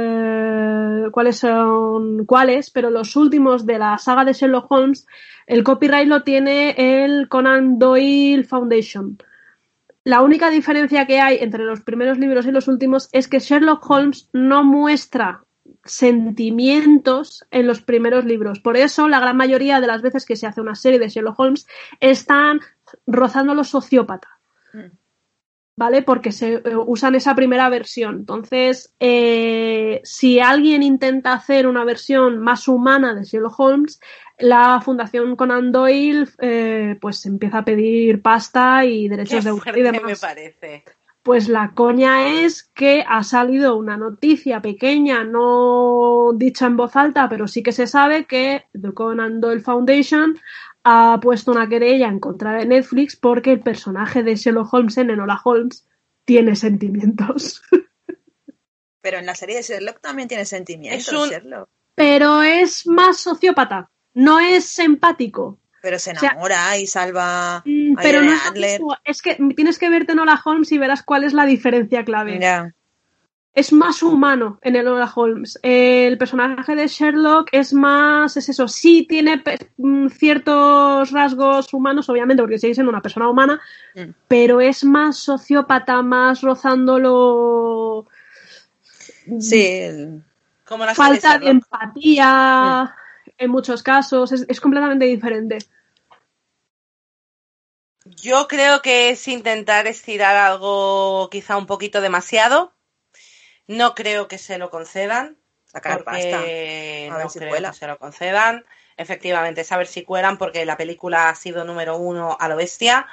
de cuáles son cuáles, pero los últimos de la saga de Sherlock Holmes, el copyright lo tiene el Conan Doyle Foundation. La única diferencia que hay entre los primeros libros y los últimos es que Sherlock Holmes no muestra sentimientos en los primeros libros. Por eso, la gran mayoría de las veces que se hace una serie de Sherlock Holmes están rozando lo sociópata. ¿Vale? Porque se eh, usan esa primera versión. Entonces, eh, si alguien intenta hacer una versión más humana de Sherlock Holmes, la Fundación Conan Doyle eh, pues empieza a pedir pasta y derechos Qué de autor y fuerte demás. me parece. Pues la coña es que ha salido una noticia pequeña, no dicha en voz alta, pero sí que se sabe que The Conan Doyle Foundation ha puesto una querella en contra de Netflix porque el personaje de Sherlock Holmes en Enola Holmes tiene sentimientos. Pero en la serie de Sherlock también tiene sentimientos, Es un- Sherlock. Pero es más sociópata, no es empático. Pero se O sea, enamora y salva a Mm, Pero no Irene es lo Adler. mismo, es que tienes que verte Enola Holmes y verás cuál es la diferencia clave. Ya. Es más humano en Enola Holmes. El personaje de Sherlock es más, es eso, sí tiene pe- mm, ciertos rasgos humanos, obviamente, porque sigue siendo una persona humana, Mm. pero es más sociópata, más rozándolo Sí, el- Como la serie falta de Sherlock. empatía en muchos casos, es, es completamente diferente. Yo creo que es intentar estirar algo quizá un poquito demasiado. No creo que se lo concedan. sacar porque pasta. A ver no si creo cuela. que se lo concedan. Efectivamente, es a ver si cuelan, porque la película ha sido número uno a lo bestia.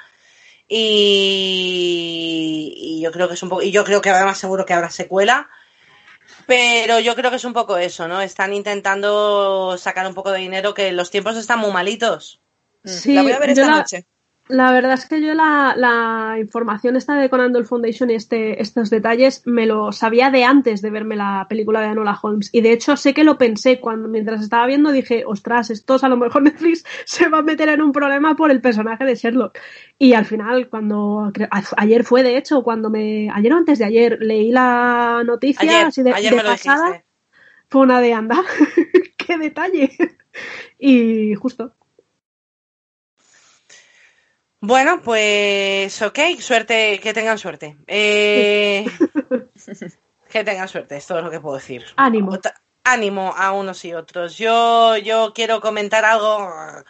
Y, y yo creo que es un poco. Y yo creo que además seguro que habrá secuela. Pero yo creo que es un poco eso, ¿no? Están intentando sacar un poco de dinero, que los tiempos están muy malitos. Mm. Sí, La voy a ver yo esta la- noche. La verdad es que yo la, la información esta de Conan Doyle Foundation y este, estos detalles me lo sabía de antes de verme la película de Enola Holmes. Y de hecho sé que lo pensé cuando mientras estaba viendo, dije, ostras, estos a lo mejor Netflix se va a meter en un problema por el personaje de Sherlock. Y al final, cuando creo- a- ayer fue de hecho, cuando me, ayer o antes de ayer leí la noticia Ayer, así de, ayer de me lo pasada. dijiste. fue una de anda. ¡Qué detalle! Y justo. Bueno, pues ok, suerte, que tengan suerte. Eh, que tengan suerte, es todo lo que puedo decir. Ánimo. Ánimo a unos y otros. Yo, yo quiero comentar algo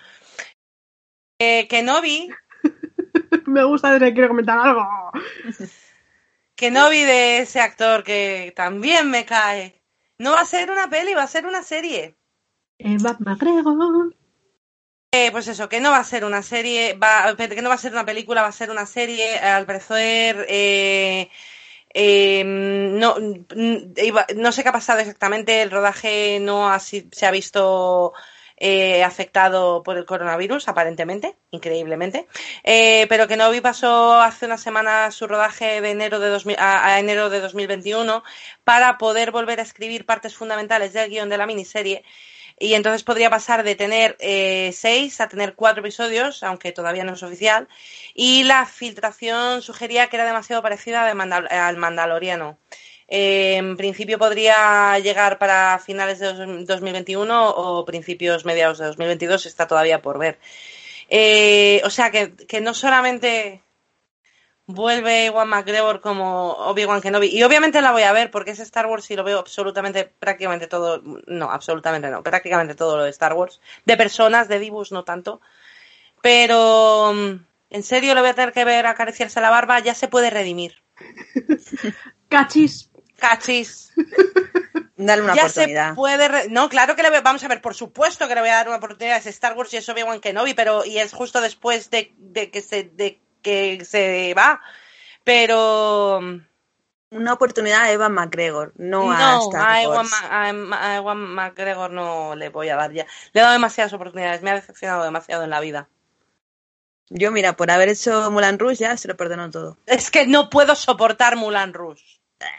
eh, que no vi. Me gusta desde que quiero comentar algo. Que no vi de ese actor que también me cae. No va a ser una peli, va a ser una serie. Ewan McGregor. Eh, pues eso, que no va a ser una serie, va, que no va a ser una película, va a ser una serie. Al parecer, eh, eh, no, no sé qué ha pasado exactamente. El rodaje no ha, se ha visto eh, afectado por el coronavirus, aparentemente, increíblemente. Eh, pero que Kenobi pasó hace una semana su rodaje de enero de dos mil, a, a enero de dos mil veintiuno para poder volver a escribir partes fundamentales del guión de la miniserie. Y entonces podría pasar de tener eh, seis a tener cuatro episodios, aunque todavía no es oficial. Y la filtración sugería que era demasiado parecida de Mandal- al Mandaloriano. Eh, en principio podría llegar para finales de dos mil veintiuno o principios mediados de dos mil veintidós, está todavía por ver. Eh, o sea que, que no solamente vuelve Ewan McGregor como Obi-Wan Kenobi, y obviamente la voy a ver porque es Star Wars y lo veo absolutamente, prácticamente todo, no, absolutamente no, prácticamente todo lo de Star Wars, de personas, de dibujos no tanto, pero en serio le voy a tener que ver acariciarse la barba, ya se puede redimir. Cachis. Cachis. Dale una ya oportunidad. Se puede re- no, claro que le voy... vamos a ver, por supuesto que le voy a dar una oportunidad, es Star Wars y es Obi-Wan Kenobi, pero y es justo después de, de que se de que se va, pero una oportunidad a Ewan McGregor, no, no a Star a Ewan, Wars. a, a Ewan McGregor no le voy a dar ya, le he dado demasiadas oportunidades, me ha decepcionado demasiado en la vida. Yo mira, por haber hecho Moulin Rouge ya se lo perdono todo. Es que no puedo soportar Moulin Rouge.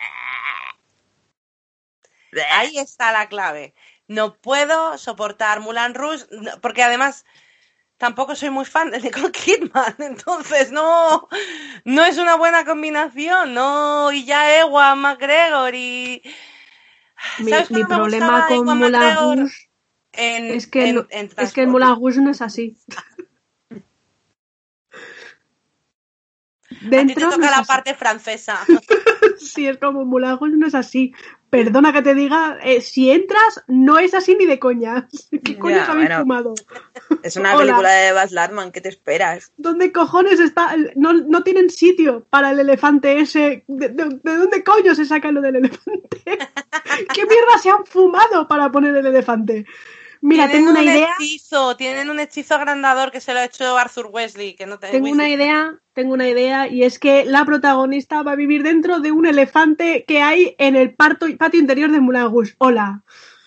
Ahí está la clave. No puedo soportar Moulin Rouge porque además tampoco soy muy fan de Nicole Kidman, entonces no, no es una buena combinación, no, y ya Ewan McGregor y... Mi, mi problema con Moulin Rouge en, es que, en, no, en es que el Moulin Rouge no es así. Dentro a ti te toca no la así. parte francesa. Sí, es como Moulin Rouge no es así. Perdona que te diga, eh, si entras, no es así ni de coña. ¿Qué coño ya, habéis bueno, fumado? Es una Hola. película de Baz Luhrmann, ¿qué te esperas? ¿Dónde cojones está? No, no tienen sitio para el elefante ese. ¿De, de, de dónde coño se saca lo del elefante? ¿Qué mierda se han fumado para poner el elefante? Mira, tienen tengo una un idea. Hechizo, tienen un hechizo agrandador que se lo ha hecho Arthur Weasley. Que no te, tengo una idea, tengo una idea, y es que la protagonista va a vivir dentro de un elefante que hay en el parto, patio interior de Moulin Rouge. Hola.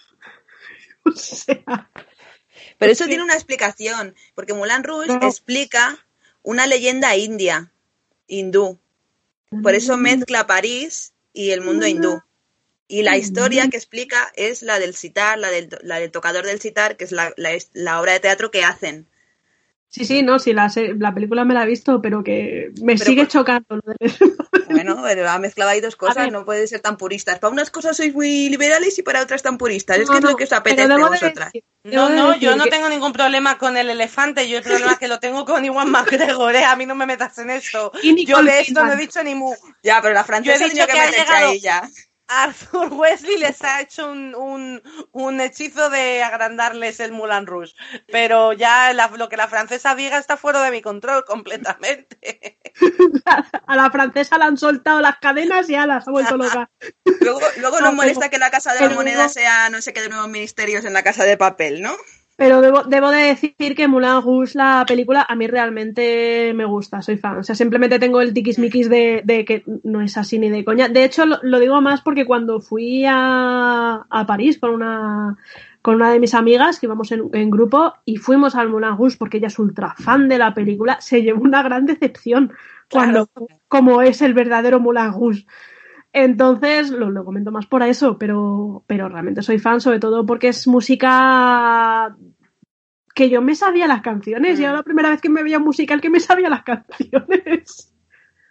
O sea. Pero eso sí. tiene una explicación, porque Moulin Rouge No. explica una leyenda india, hindú. Por eso mezcla París y el mundo hindú. Y la historia que explica es la del sitar, la del, la del tocador del sitar, que es la, la, la obra de teatro que hacen. Sí, sí, no, sí, la, la película me la he visto, pero que me pero sigue por... chocando. Lo de... Bueno, pero ha mezclado ahí dos cosas, no puede ser tan puristas. Para unas cosas sois muy liberales y para otras tan puristas. No, es que no, es lo que os apetece a vosotras. De decir, no, no, yo no que... tengo ningún problema con el elefante, yo el problema es que lo tengo con Ewan McGregor, ¿eh? A mí no me metas en eso. Yo de esto no he dicho ni mu. Ya, pero la francesa yo he dicho que, que me ha llegado... ahí ya. Arthur Weasley les ha hecho un, un, un hechizo de agrandarles el Moulin Rouge, pero ya la, lo que la francesa diga está fuera de mi control completamente. A la francesa le han soltado las cadenas y a las ha vuelto loca. Luego, luego nos molesta que la Casa de la Moneda sea no sé qué de nuevos ministerios en la Casa de Papel, ¿no? Pero debo, debo de decir que Moulin Rouge, la película, a mí realmente me gusta, soy fan. O sea, simplemente tengo el tiquismiquis de, de que no es así ni de coña. De hecho, lo, lo digo más porque cuando fui a, a París con una, con una de mis amigas, que íbamos en, en grupo, y fuimos al Moulin Rouge porque ella es ultra fan de la película, se llevó una gran decepción cuando, claro. como es el verdadero Moulin Rouge. Entonces, lo, lo comento más por eso, pero, pero realmente soy fan, sobre todo porque es música que yo me sabía las canciones, mm. y era la primera vez que me veía un musical que me sabía las canciones.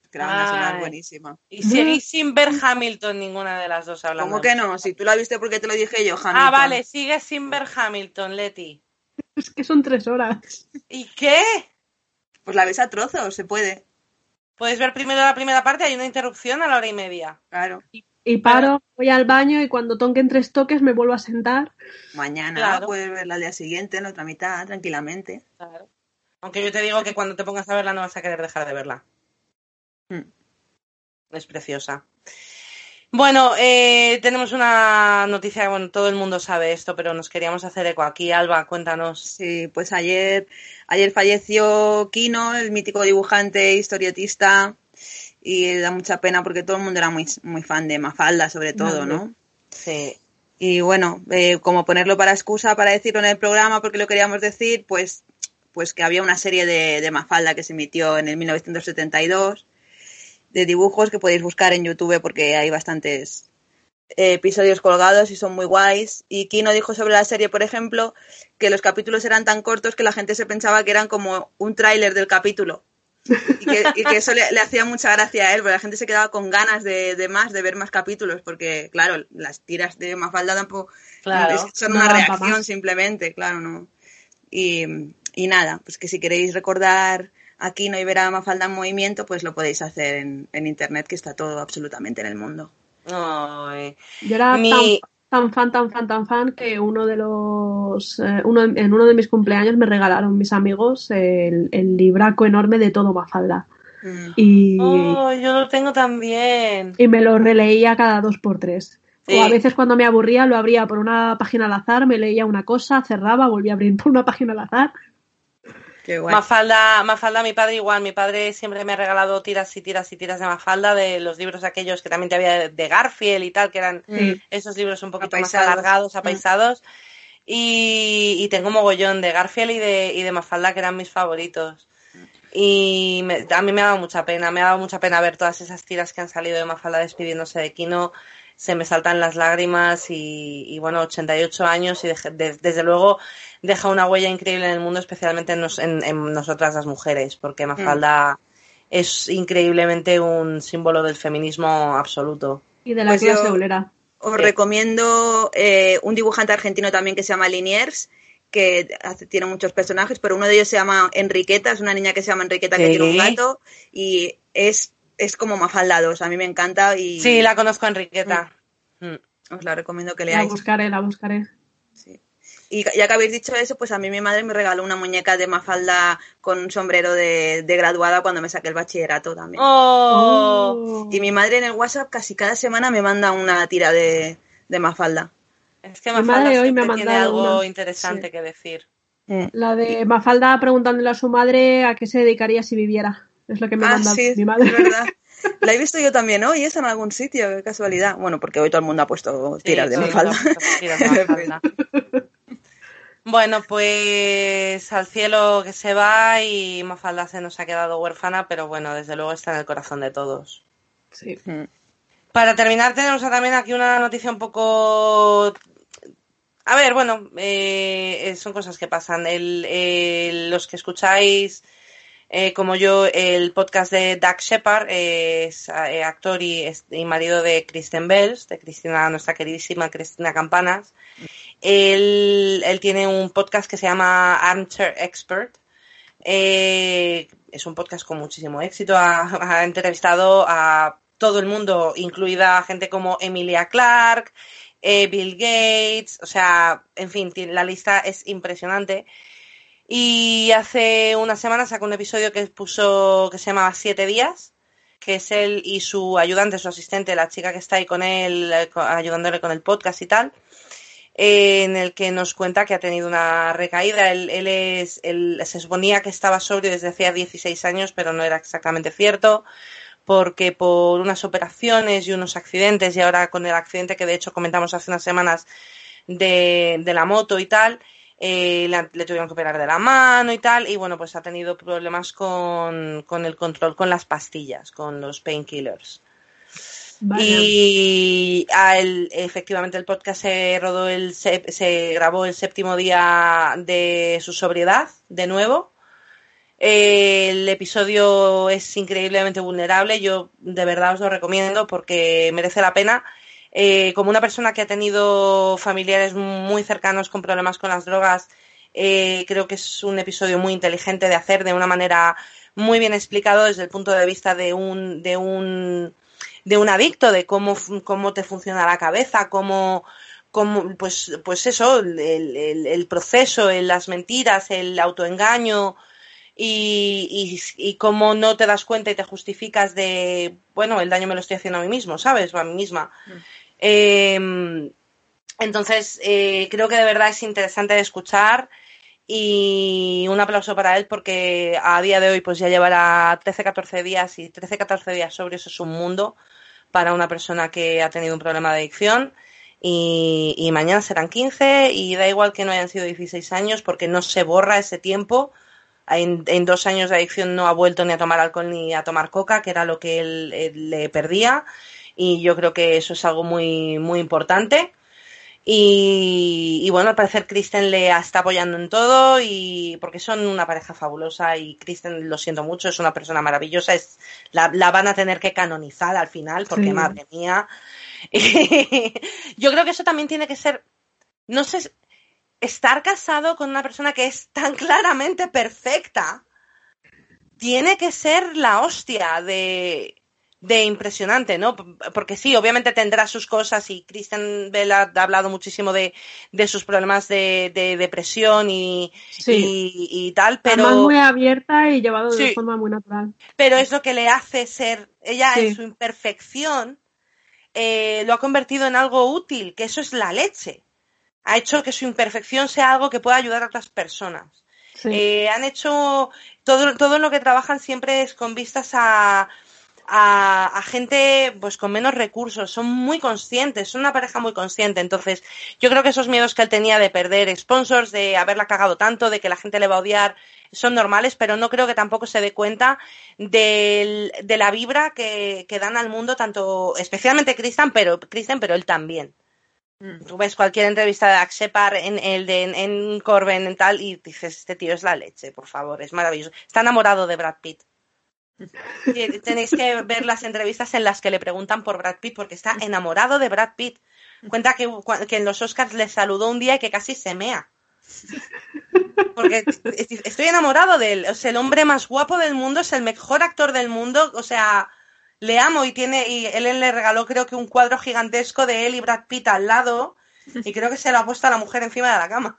Que la van a sonar Ay. buenísima. Y seguís sin ver Hamilton, ninguna de las dos hablando. ¿Cómo que no? Si tú la viste porque te lo dije yo, Hamilton. Ah, vale, sigues sin ver Hamilton, Leti. Es que son tres horas. ¿Y qué? Pues la ves a trozos, se puede. Puedes ver primero la primera parte, hay una interrupción a la hora y media. Claro. Y paro, voy al baño y cuando toquen tres toques me vuelvo a sentar. Mañana Claro. puedes verla al día siguiente, en la otra mitad, tranquilamente. Claro. Aunque yo te digo que cuando te pongas a verla no vas a querer dejar de verla. Hmm. Es preciosa. Bueno, eh, tenemos una noticia, bueno, todo el mundo sabe esto, pero nos queríamos hacer eco aquí. Alba, cuéntanos. Sí, pues ayer, ayer falleció Kino, el mítico dibujante, historietista, y da mucha pena porque todo el mundo era muy, muy fan de Mafalda, sobre todo, ¿no? Sí. Y bueno, eh, como ponerlo para excusa para decirlo en el programa, porque lo queríamos decir, pues, pues que había una serie de, de Mafalda que se emitió en el mil novecientos setenta y dos, de dibujos que podéis buscar en YouTube porque hay bastantes eh, episodios colgados y son muy guays. Y Kino dijo sobre la serie, por ejemplo, que los capítulos eran tan cortos que la gente se pensaba que eran como un tráiler del capítulo. Y que, y que eso le, le hacía mucha gracia a él, porque la gente se quedaba con ganas de, de más, de ver más capítulos, porque, claro, las tiras de Mafalda tampoco Claro. son No una dan pa' reacción más. simplemente, claro, ¿no? Y, y nada, pues que si queréis recordar a Kino y ver a Mafalda en movimiento, pues lo podéis hacer en, en internet, que está todo absolutamente en el mundo. Ay. Yo era Mi- tan, tan fan, tan fan, tan fan que uno de los. Eh, uno, en uno de mis cumpleaños me regalaron mis amigos el, el libraco enorme de todo Mafalda. Mm. Y, Oh, yo lo tengo también. y me lo releía cada dos por tres. Sí. O a veces cuando me aburría lo abría por una página al azar, me leía una cosa, cerraba, volvía a abrir por una página al azar. Qué guay. Mafalda, Mafalda, mi padre igual, mi padre siempre me ha regalado tiras y tiras y tiras de Mafalda, de los libros aquellos que también te había de, de Garfield y tal, que eran Sí. esos libros un poquito más Apaisados. alargados, Mm. apaisados, y, y tengo mogollón de Garfield y de, y de Mafalda que eran mis favoritos. Y me- a mí me ha dado mucha pena, me ha dado mucha pena ver todas esas tiras que han salido de Mafalda despidiéndose de Kino, se me saltan las lágrimas y, y bueno, ochenta y ocho años y deje- de- desde luego deja una huella increíble en el mundo, especialmente en, nos- en- en nosotras las mujeres, porque Mafalda es increíblemente un símbolo del feminismo absoluto. Y de la Pues clase yo- obrera. Os Sí. recomiendo eh, un dibujante argentino también que se llama Liniers, que hace- tiene muchos personajes, pero uno de ellos se llama Enriqueta, es una niña que se llama Enriqueta que Sí. tiene un gato y es, es como Mafalda dos, a mí me encanta y Sí, la conozco, Enriqueta. Mm. os la recomiendo que La leáis. buscaré, la buscaré. Sí. Y ya que habéis dicho eso, pues a mí mi madre me regaló una muñeca de Mafalda con un sombrero de, de graduada cuando me saqué el bachillerato también. Oh. Y mi madre en el WhatsApp casi cada semana me manda una tira de, de Mafalda. Es que Mi Mafalda madre hoy me siempre ha tiene mandado algo una. interesante Sí. que decir. Mm. La de Mafalda preguntándole a su madre a qué se dedicaría si viviera. Es lo que me ha Ah, mandado sí, mi madre. es verdad. La he visto yo también hoy, ¿es en algún sitio? Qué casualidad. Bueno, porque hoy todo el mundo ha puesto Sí, tiras de todo el Mafalda. mundo ha puesto tiras de Mafalda. Bueno, pues al cielo que se va y Mafalda se nos ha quedado huérfana, pero bueno, desde luego está en el corazón de todos. Sí. Mm. Para terminar, tenemos también aquí una noticia un poco... A ver, bueno, eh, son cosas que pasan. El, el- los que escucháis, eh, como yo, el podcast de Doug Shepard, eh, es eh, actor y, es- y marido de Kristen Bells, de Cristina, nuestra queridísima Cristina Campanas. Él, él tiene un podcast que se llama Armchair Expert. Eh, es un podcast con muchísimo éxito. Ha, ha entrevistado a todo el mundo, incluida gente como Emilia Clarke, eh, Bill Gates, o sea, en fin, tiene- la lista es impresionante. Y hace una semana sacó un episodio que puso, que se llama Siete Días, que es él y su ayudante, su asistente, la chica que está ahí con él, eh, co- ayudándole con el podcast y tal, eh, en el que nos cuenta que ha tenido una recaída. Él, él es, él, se suponía que estaba sobrio desde hacía dieciséis años, pero no era exactamente cierto, porque por unas operaciones y unos accidentes, y ahora con el accidente que de hecho comentamos hace unas semanas de, de la moto y tal, eh, le, le tuvieron que operar de la mano y tal, y bueno, pues ha tenido problemas con, con el control, con las pastillas, con los painkillers. Vaya. Y a él, efectivamente el podcast se rodó el se, se grabó el séptimo día de su sobriedad, de nuevo. Eh, el episodio es increíblemente vulnerable, yo de verdad os lo recomiendo porque merece la pena. Eh, como una persona que ha tenido familiares muy cercanos con problemas con las drogas, eh, creo que es un episodio muy inteligente de hacer de una manera muy bien explicado desde el punto de vista de un de un de un adicto, de cómo, cómo te funciona la cabeza, cómo, cómo pues, pues eso, el, el, el proceso, el, las mentiras, el autoengaño y, y, y cómo no te das cuenta y te justificas de, bueno, el daño me lo estoy haciendo a mí mismo, ¿sabes? O a mí misma. Mm. Eh, entonces, eh, creo que de verdad es interesante de escuchar. Y un aplauso para él porque a día de hoy pues ya llevará trece catorce días y trece catorce días sobre eso es un mundo para una persona que ha tenido un problema de adicción y, y mañana serán quince y da igual que no hayan sido dieciséis años porque no se borra ese tiempo. En, en dos años de adicción no ha vuelto ni a tomar alcohol ni a tomar coca, que era lo que él, él le perdía, y yo creo que eso es algo muy, muy importante. Y, y bueno, al parecer Kristen le está apoyando en todo y porque son una pareja fabulosa y Kristen, lo siento mucho, es una persona maravillosa, es la, la van a tener que canonizar al final porque sí. Madre mía. Y yo creo que eso también tiene que ser, no sé, estar casado con una persona que es tan claramente perfecta tiene que ser la hostia de... de impresionante, ¿no? Porque sí, obviamente tendrá sus cosas y Kristen Bell ha hablado muchísimo de, de sus problemas de, de depresión y, sí. y, y tal, pero... Además muy abierta y llevado de sí. forma muy natural. Pero es lo que le hace ser... Ella sí. en su imperfección eh, lo ha convertido en algo útil, que eso es la leche. Ha hecho que su imperfección sea algo que pueda ayudar a otras personas. Sí. Eh, han hecho... Todo, todo en lo que trabajan siempre es con vistas a... A, a gente pues con menos recursos, son muy conscientes, son una pareja muy consciente, entonces yo creo que esos miedos que él tenía de perder sponsors, de haberla cagado tanto, de que la gente le va a odiar, son normales, pero no creo que tampoco se dé cuenta de, de la vibra que, que dan al mundo, tanto, especialmente Kristen, pero Kristen, pero él también. Mm. Tú ves cualquier entrevista de Dax Shepard en el de en, en Corben en tal y dices, este tío es la leche, por favor, es maravilloso. Está enamorado de Brad Pitt. Tenéis que ver las entrevistas en las que le preguntan por Brad Pitt porque está enamorado de Brad Pitt. Cuenta que, que en los Oscars le saludó un día y que casi se mea. Porque estoy enamorado de él. O sea, el hombre más guapo del mundo, es el mejor actor del mundo. O sea, le amo y tiene y él le regaló creo que un cuadro gigantesco de él y Brad Pitt al lado y creo que se lo ha puesto a la mujer encima de la cama.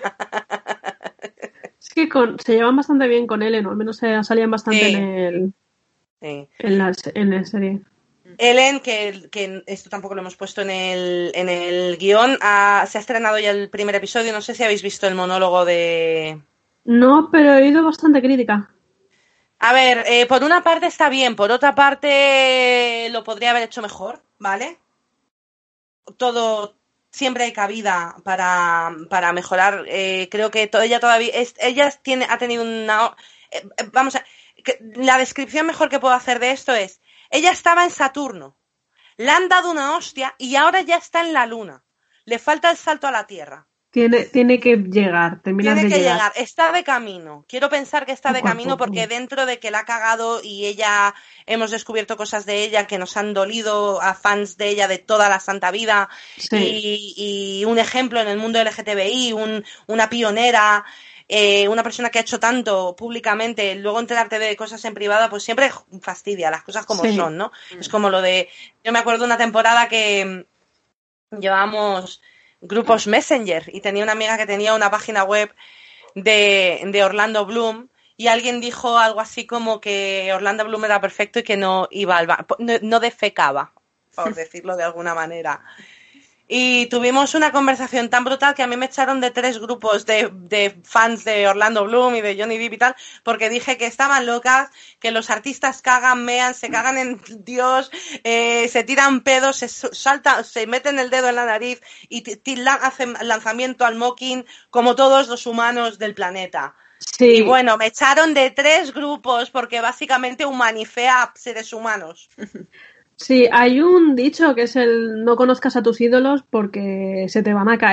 Es que con, se llevan bastante bien con Ellen, o al menos se salían bastante sí. en el sí. en, la, en la serie. Ellen, que, que esto tampoco lo hemos puesto en el, en el guión, ha, se ha estrenado ya el primer episodio, no sé si habéis visto el monólogo de... No, pero he oído bastante crítica. A ver, eh, por una parte está bien, por otra parte lo podría haber hecho mejor, ¿vale? Todo... Siempre hay cabida para, para mejorar. Eh, creo que to, ella todavía es, ella tiene, ha tenido una eh, vamos a que, la descripción mejor que puedo hacer de esto es ella estaba en Saturno, le han dado una hostia y ahora ya está en la Luna. Le falta el salto a la Tierra. Tiene, tiene que llegar, terminar Tiene de que llegar. llegar, está de camino. Quiero pensar que está de camino porque dentro de que la ha cagado y ella hemos descubierto cosas de ella que nos han dolido a fans de ella de toda la santa vida sí. y, y un ejemplo en el mundo L G T B I, un, una pionera, eh, una persona que ha hecho tanto públicamente, luego enterarte de cosas en privado, pues siempre fastidia las cosas como sí. son, ¿no? Mm. Es como lo de, yo me acuerdo de una temporada que llevábamos grupos Messenger y tenía una amiga que tenía una página web de, de Orlando Bloom y alguien dijo algo así como que Orlando Bloom era perfecto y que no iba al baño, no, no defecaba, por decirlo de alguna manera. Y tuvimos una conversación tan brutal que a mí me echaron de tres grupos de, de fans de Orlando Bloom y de Johnny Depp y tal, porque dije que estaban locas, que los artistas cagan, mean, se cagan en Dios, eh, se tiran pedos, se saltan, se meten el dedo en la nariz y t- t- hacen lanzamiento al mocking como todos los humanos del planeta. Sí. Y bueno, me echaron de tres grupos porque básicamente humanifé a seres humanos. Sí, hay un dicho que es el no conozcas a tus ídolos porque se te van a caer.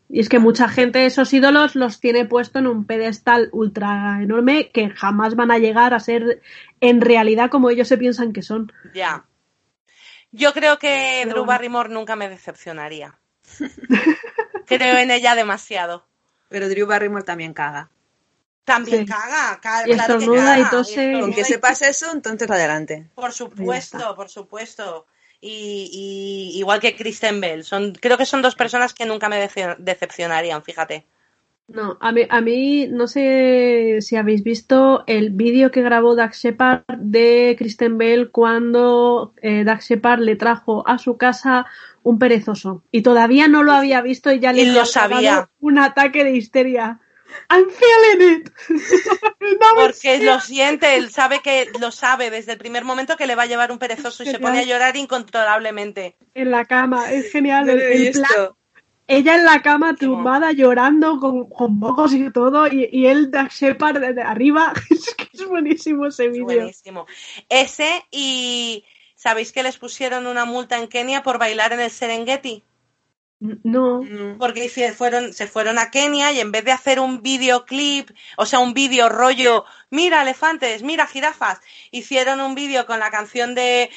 Y es que mucha gente esos ídolos los tiene puesto en un pedestal ultra enorme que jamás van a llegar a ser en realidad como ellos se piensan que son. Ya. Yo creo que Pero Drew bueno. Barrymore nunca me decepcionaría. Creo en ella demasiado. Pero Drew Barrymore también caga. También Sí. caga, ca- Y claro que estornuda y caga. tose. estornuda Con que y- sepas eso, entonces adelante. Por Ya supuesto, está. por supuesto. Y, y igual que Kristen Bell. Son, creo que son dos personas que nunca me dece- decepcionarían, fíjate. No, a mí, a mí no sé si habéis visto el vídeo que grabó Dax Shepard de Kristen Bell cuando eh, Dax Shepard le trajo a su casa un perezoso y todavía no lo había visto y ya le Y lo había sabía. dado un ataque de histeria. I'm feeling it. No me Porque sé. lo siente, él sabe que lo sabe desde el primer momento que le va a llevar un perezoso y se pone a llorar incontrolablemente. En la cama, es genial No el, lo he el plan. visto. Ella en la cama Buenísimo. tumbada llorando con, con mocos y todo y, y él Dax Shepard desde arriba. Es que es buenísimo ese Es vídeo. buenísimo. Ese y ¿sabéis que les pusieron una multa en Kenia por bailar en el Serengeti? No. No. Porque hici- fueron, se fueron a Kenia y en vez de hacer un videoclip, o sea, un vídeo rollo, mira elefantes, mira jirafas, hicieron un vídeo con la canción de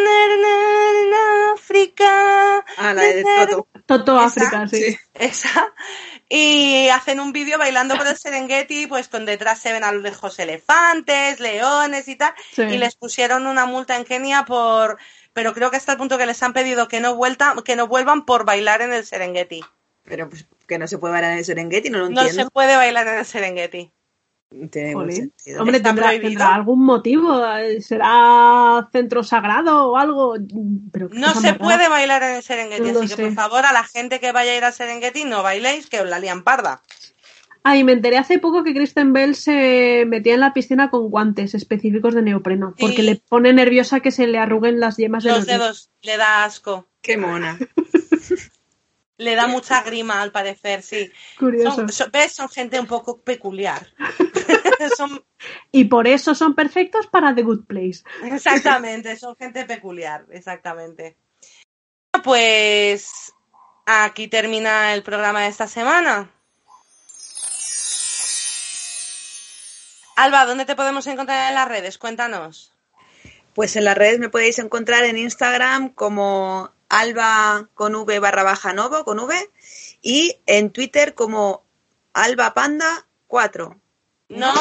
África. Ah, la de Toto. Toto Esa, África, sí. Sí. Esa. Y hacen un vídeo bailando por el Serengeti, pues con detrás se ven a lo lejos elefantes, leones y tal. Sí. Y les pusieron una multa en Kenia por... Pero creo que hasta el punto que les han pedido que no, vuelta, que no vuelvan por bailar en el Serengeti. Pero pues que no se puede bailar en el Serengeti, no lo No entiendo. se puede bailar en el Serengeti. No tiene ningún Jolín. sentido. Hombre, ¿Está tendrá, prohibido? tendrá algún motivo. eh, ¿Será centro sagrado o algo? Pero qué No cosa se más puede rara. bailar en el Serengeti, No lo así que sé. por favor a la gente que vaya a ir al Serengeti no bailéis, que os la lían parda. Ah, y me enteré hace poco que Kristen Bell se metía en la piscina con guantes específicos de neopreno, Sí. porque le pone nerviosa que se le arruguen las yemas de Los los dedos. dedos le da asco. Qué mona. Le da mucha grima al parecer, sí. Curioso. Son, son- ¿ves? Son gente un poco peculiar. Son, Y por eso son perfectos para The Good Place. exactamente, son gente peculiar, exactamente. Pues aquí termina el programa de esta semana. Alba, ¿dónde te podemos encontrar en las redes? Cuéntanos. Pues en las redes me podéis encontrar en Instagram como alba con v barra baja novo con v y en Twitter como albapanda cuatro. No.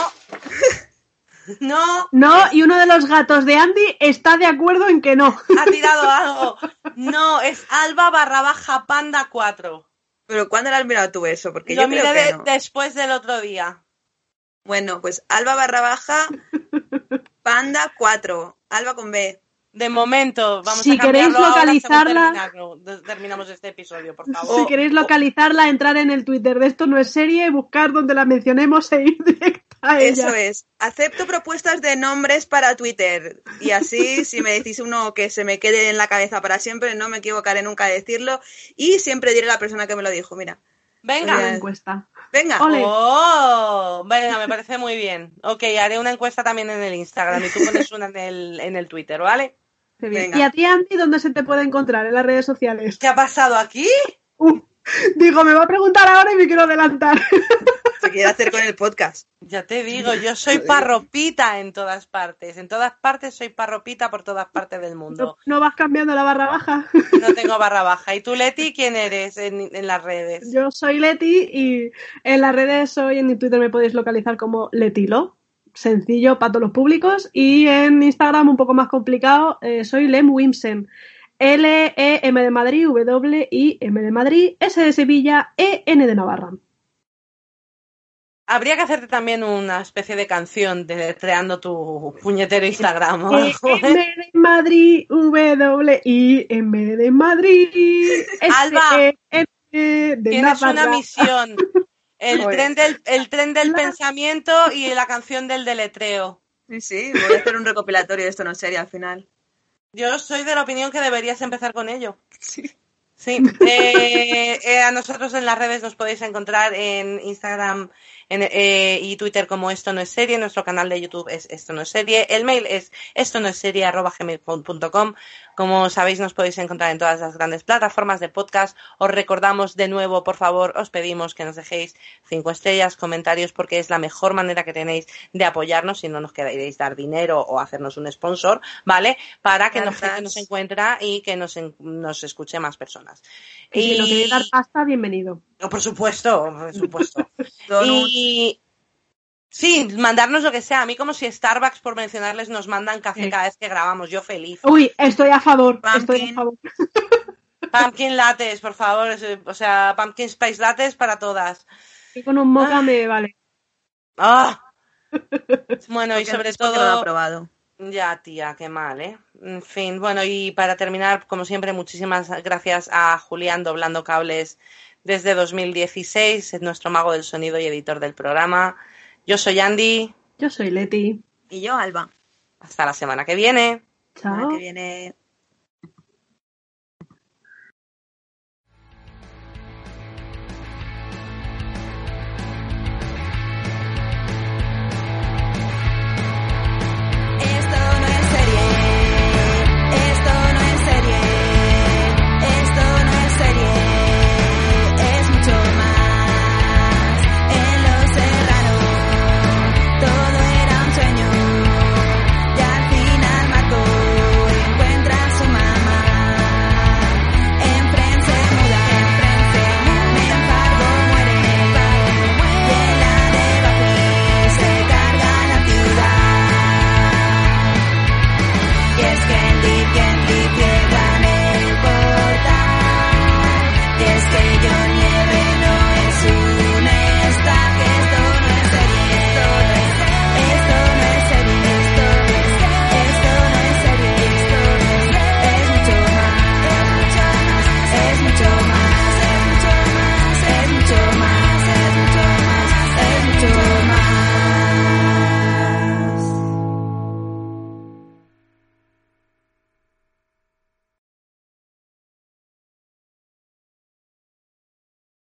No. No, y uno de los gatos de Andy está de acuerdo en que no. Ha tirado algo. No, es Alba barra baja panda cuatro. Pero ¿cuándo lo has mirado tú eso? Porque Lo yo miré creo que de- no. después del otro día. Bueno, pues alba barra baja panda cuatro. Alba con B. De momento, vamos Si a cambiarlo queréis ahora según localizarla- terminarlo. De- terminamos este episodio, por Si favor. queréis localizarla, entrar en el Twitter de Esto No Es Serie, buscar donde la mencionemos e ir directa a ella. Eso es. Acepto propuestas de nombres para Twitter. Y así, si me decís uno que se me quede en la cabeza para siempre, no me equivocaré nunca de decirlo. Y siempre diré a la persona que me lo dijo. Mira, Venga. Una encuesta. venga. Ole. Oh, venga, me parece muy bien. Ok, haré una encuesta también en el Instagram y tú pones una en el, en el Twitter, ¿vale? Qué bien. Venga. ¿Y a ti, Andy, dónde se te puede encontrar en las redes sociales? ¿Qué ha pasado aquí? Uh, digo, me va a preguntar ahora y me quiero adelantar. Se quiere hacer con el podcast. Ya te digo, yo soy parropita en todas partes. En todas partes soy parropita por todas partes del No, mundo. no vas cambiando la barra baja. No tengo barra baja. ¿Y tú, Leti, quién eres en, en las redes? Yo soy Leti y en las redes soy, en Twitter me podéis localizar como Letilo. Sencillo para todos los públicos. Y en Instagram, un poco más complicado, eh, soy Lem Wimsen. L E M de Madrid, W I M de Madrid, S de Sevilla, E N de Navarra. Habría que hacerte también una especie de canción deletreando tu puñetero Instagram o E algo, M ¿eh? de Madrid, W I M de Madrid, S Alba, E N de Tienes Navarra. una misión. El Joder. tren del, el tren del La- pensamiento y la canción del deletreo. Sí, sí, voy a hacer un recopilatorio de Esto No Es Serie al final. Yo soy de la opinión que deberías empezar con ello. Sí. Sí, eh, eh, a nosotros en las redes nos podéis encontrar en Instagram en, eh, y Twitter como Esto No Es Serie, nuestro canal de YouTube es Esto No Es Serie, el mail es esto no es serie arroba gmail punto com. Como sabéis, nos podéis encontrar en todas las grandes plataformas de podcast. Os recordamos de nuevo, por favor, os pedimos que nos dejéis cinco estrellas, comentarios, porque es la mejor manera que tenéis de apoyarnos si no nos queréis dar dinero o hacernos un sponsor, ¿vale? Para que nos, gente nos encuentra y que nos, nos escuche más personas. Y si no queréis dar pasta, bienvenido. Oh, por supuesto, por supuesto. y sí, mandarnos lo que sea. A mí como si Starbucks, por mencionarles, nos mandan café eh. cada vez que grabamos. Yo feliz. Uy, estoy a favor. Pumpkin. Estoy a favor. Pumpkin lattes, por favor. O sea, pumpkin spice lattes para todas. Y con un mocha ah. me vale. Ah. Bueno, porque y sobre todo... No lo he probado. Ya, tía, qué mal, ¿eh? En fin, bueno, y para terminar, como siempre, muchísimas gracias a Julián doblando cables desde dos mil dieciséis, es nuestro mago del sonido y editor del programa. Yo soy Andy. Yo soy Leti. Y yo, Alba. Hasta la semana que viene. Chao. La semana que viene.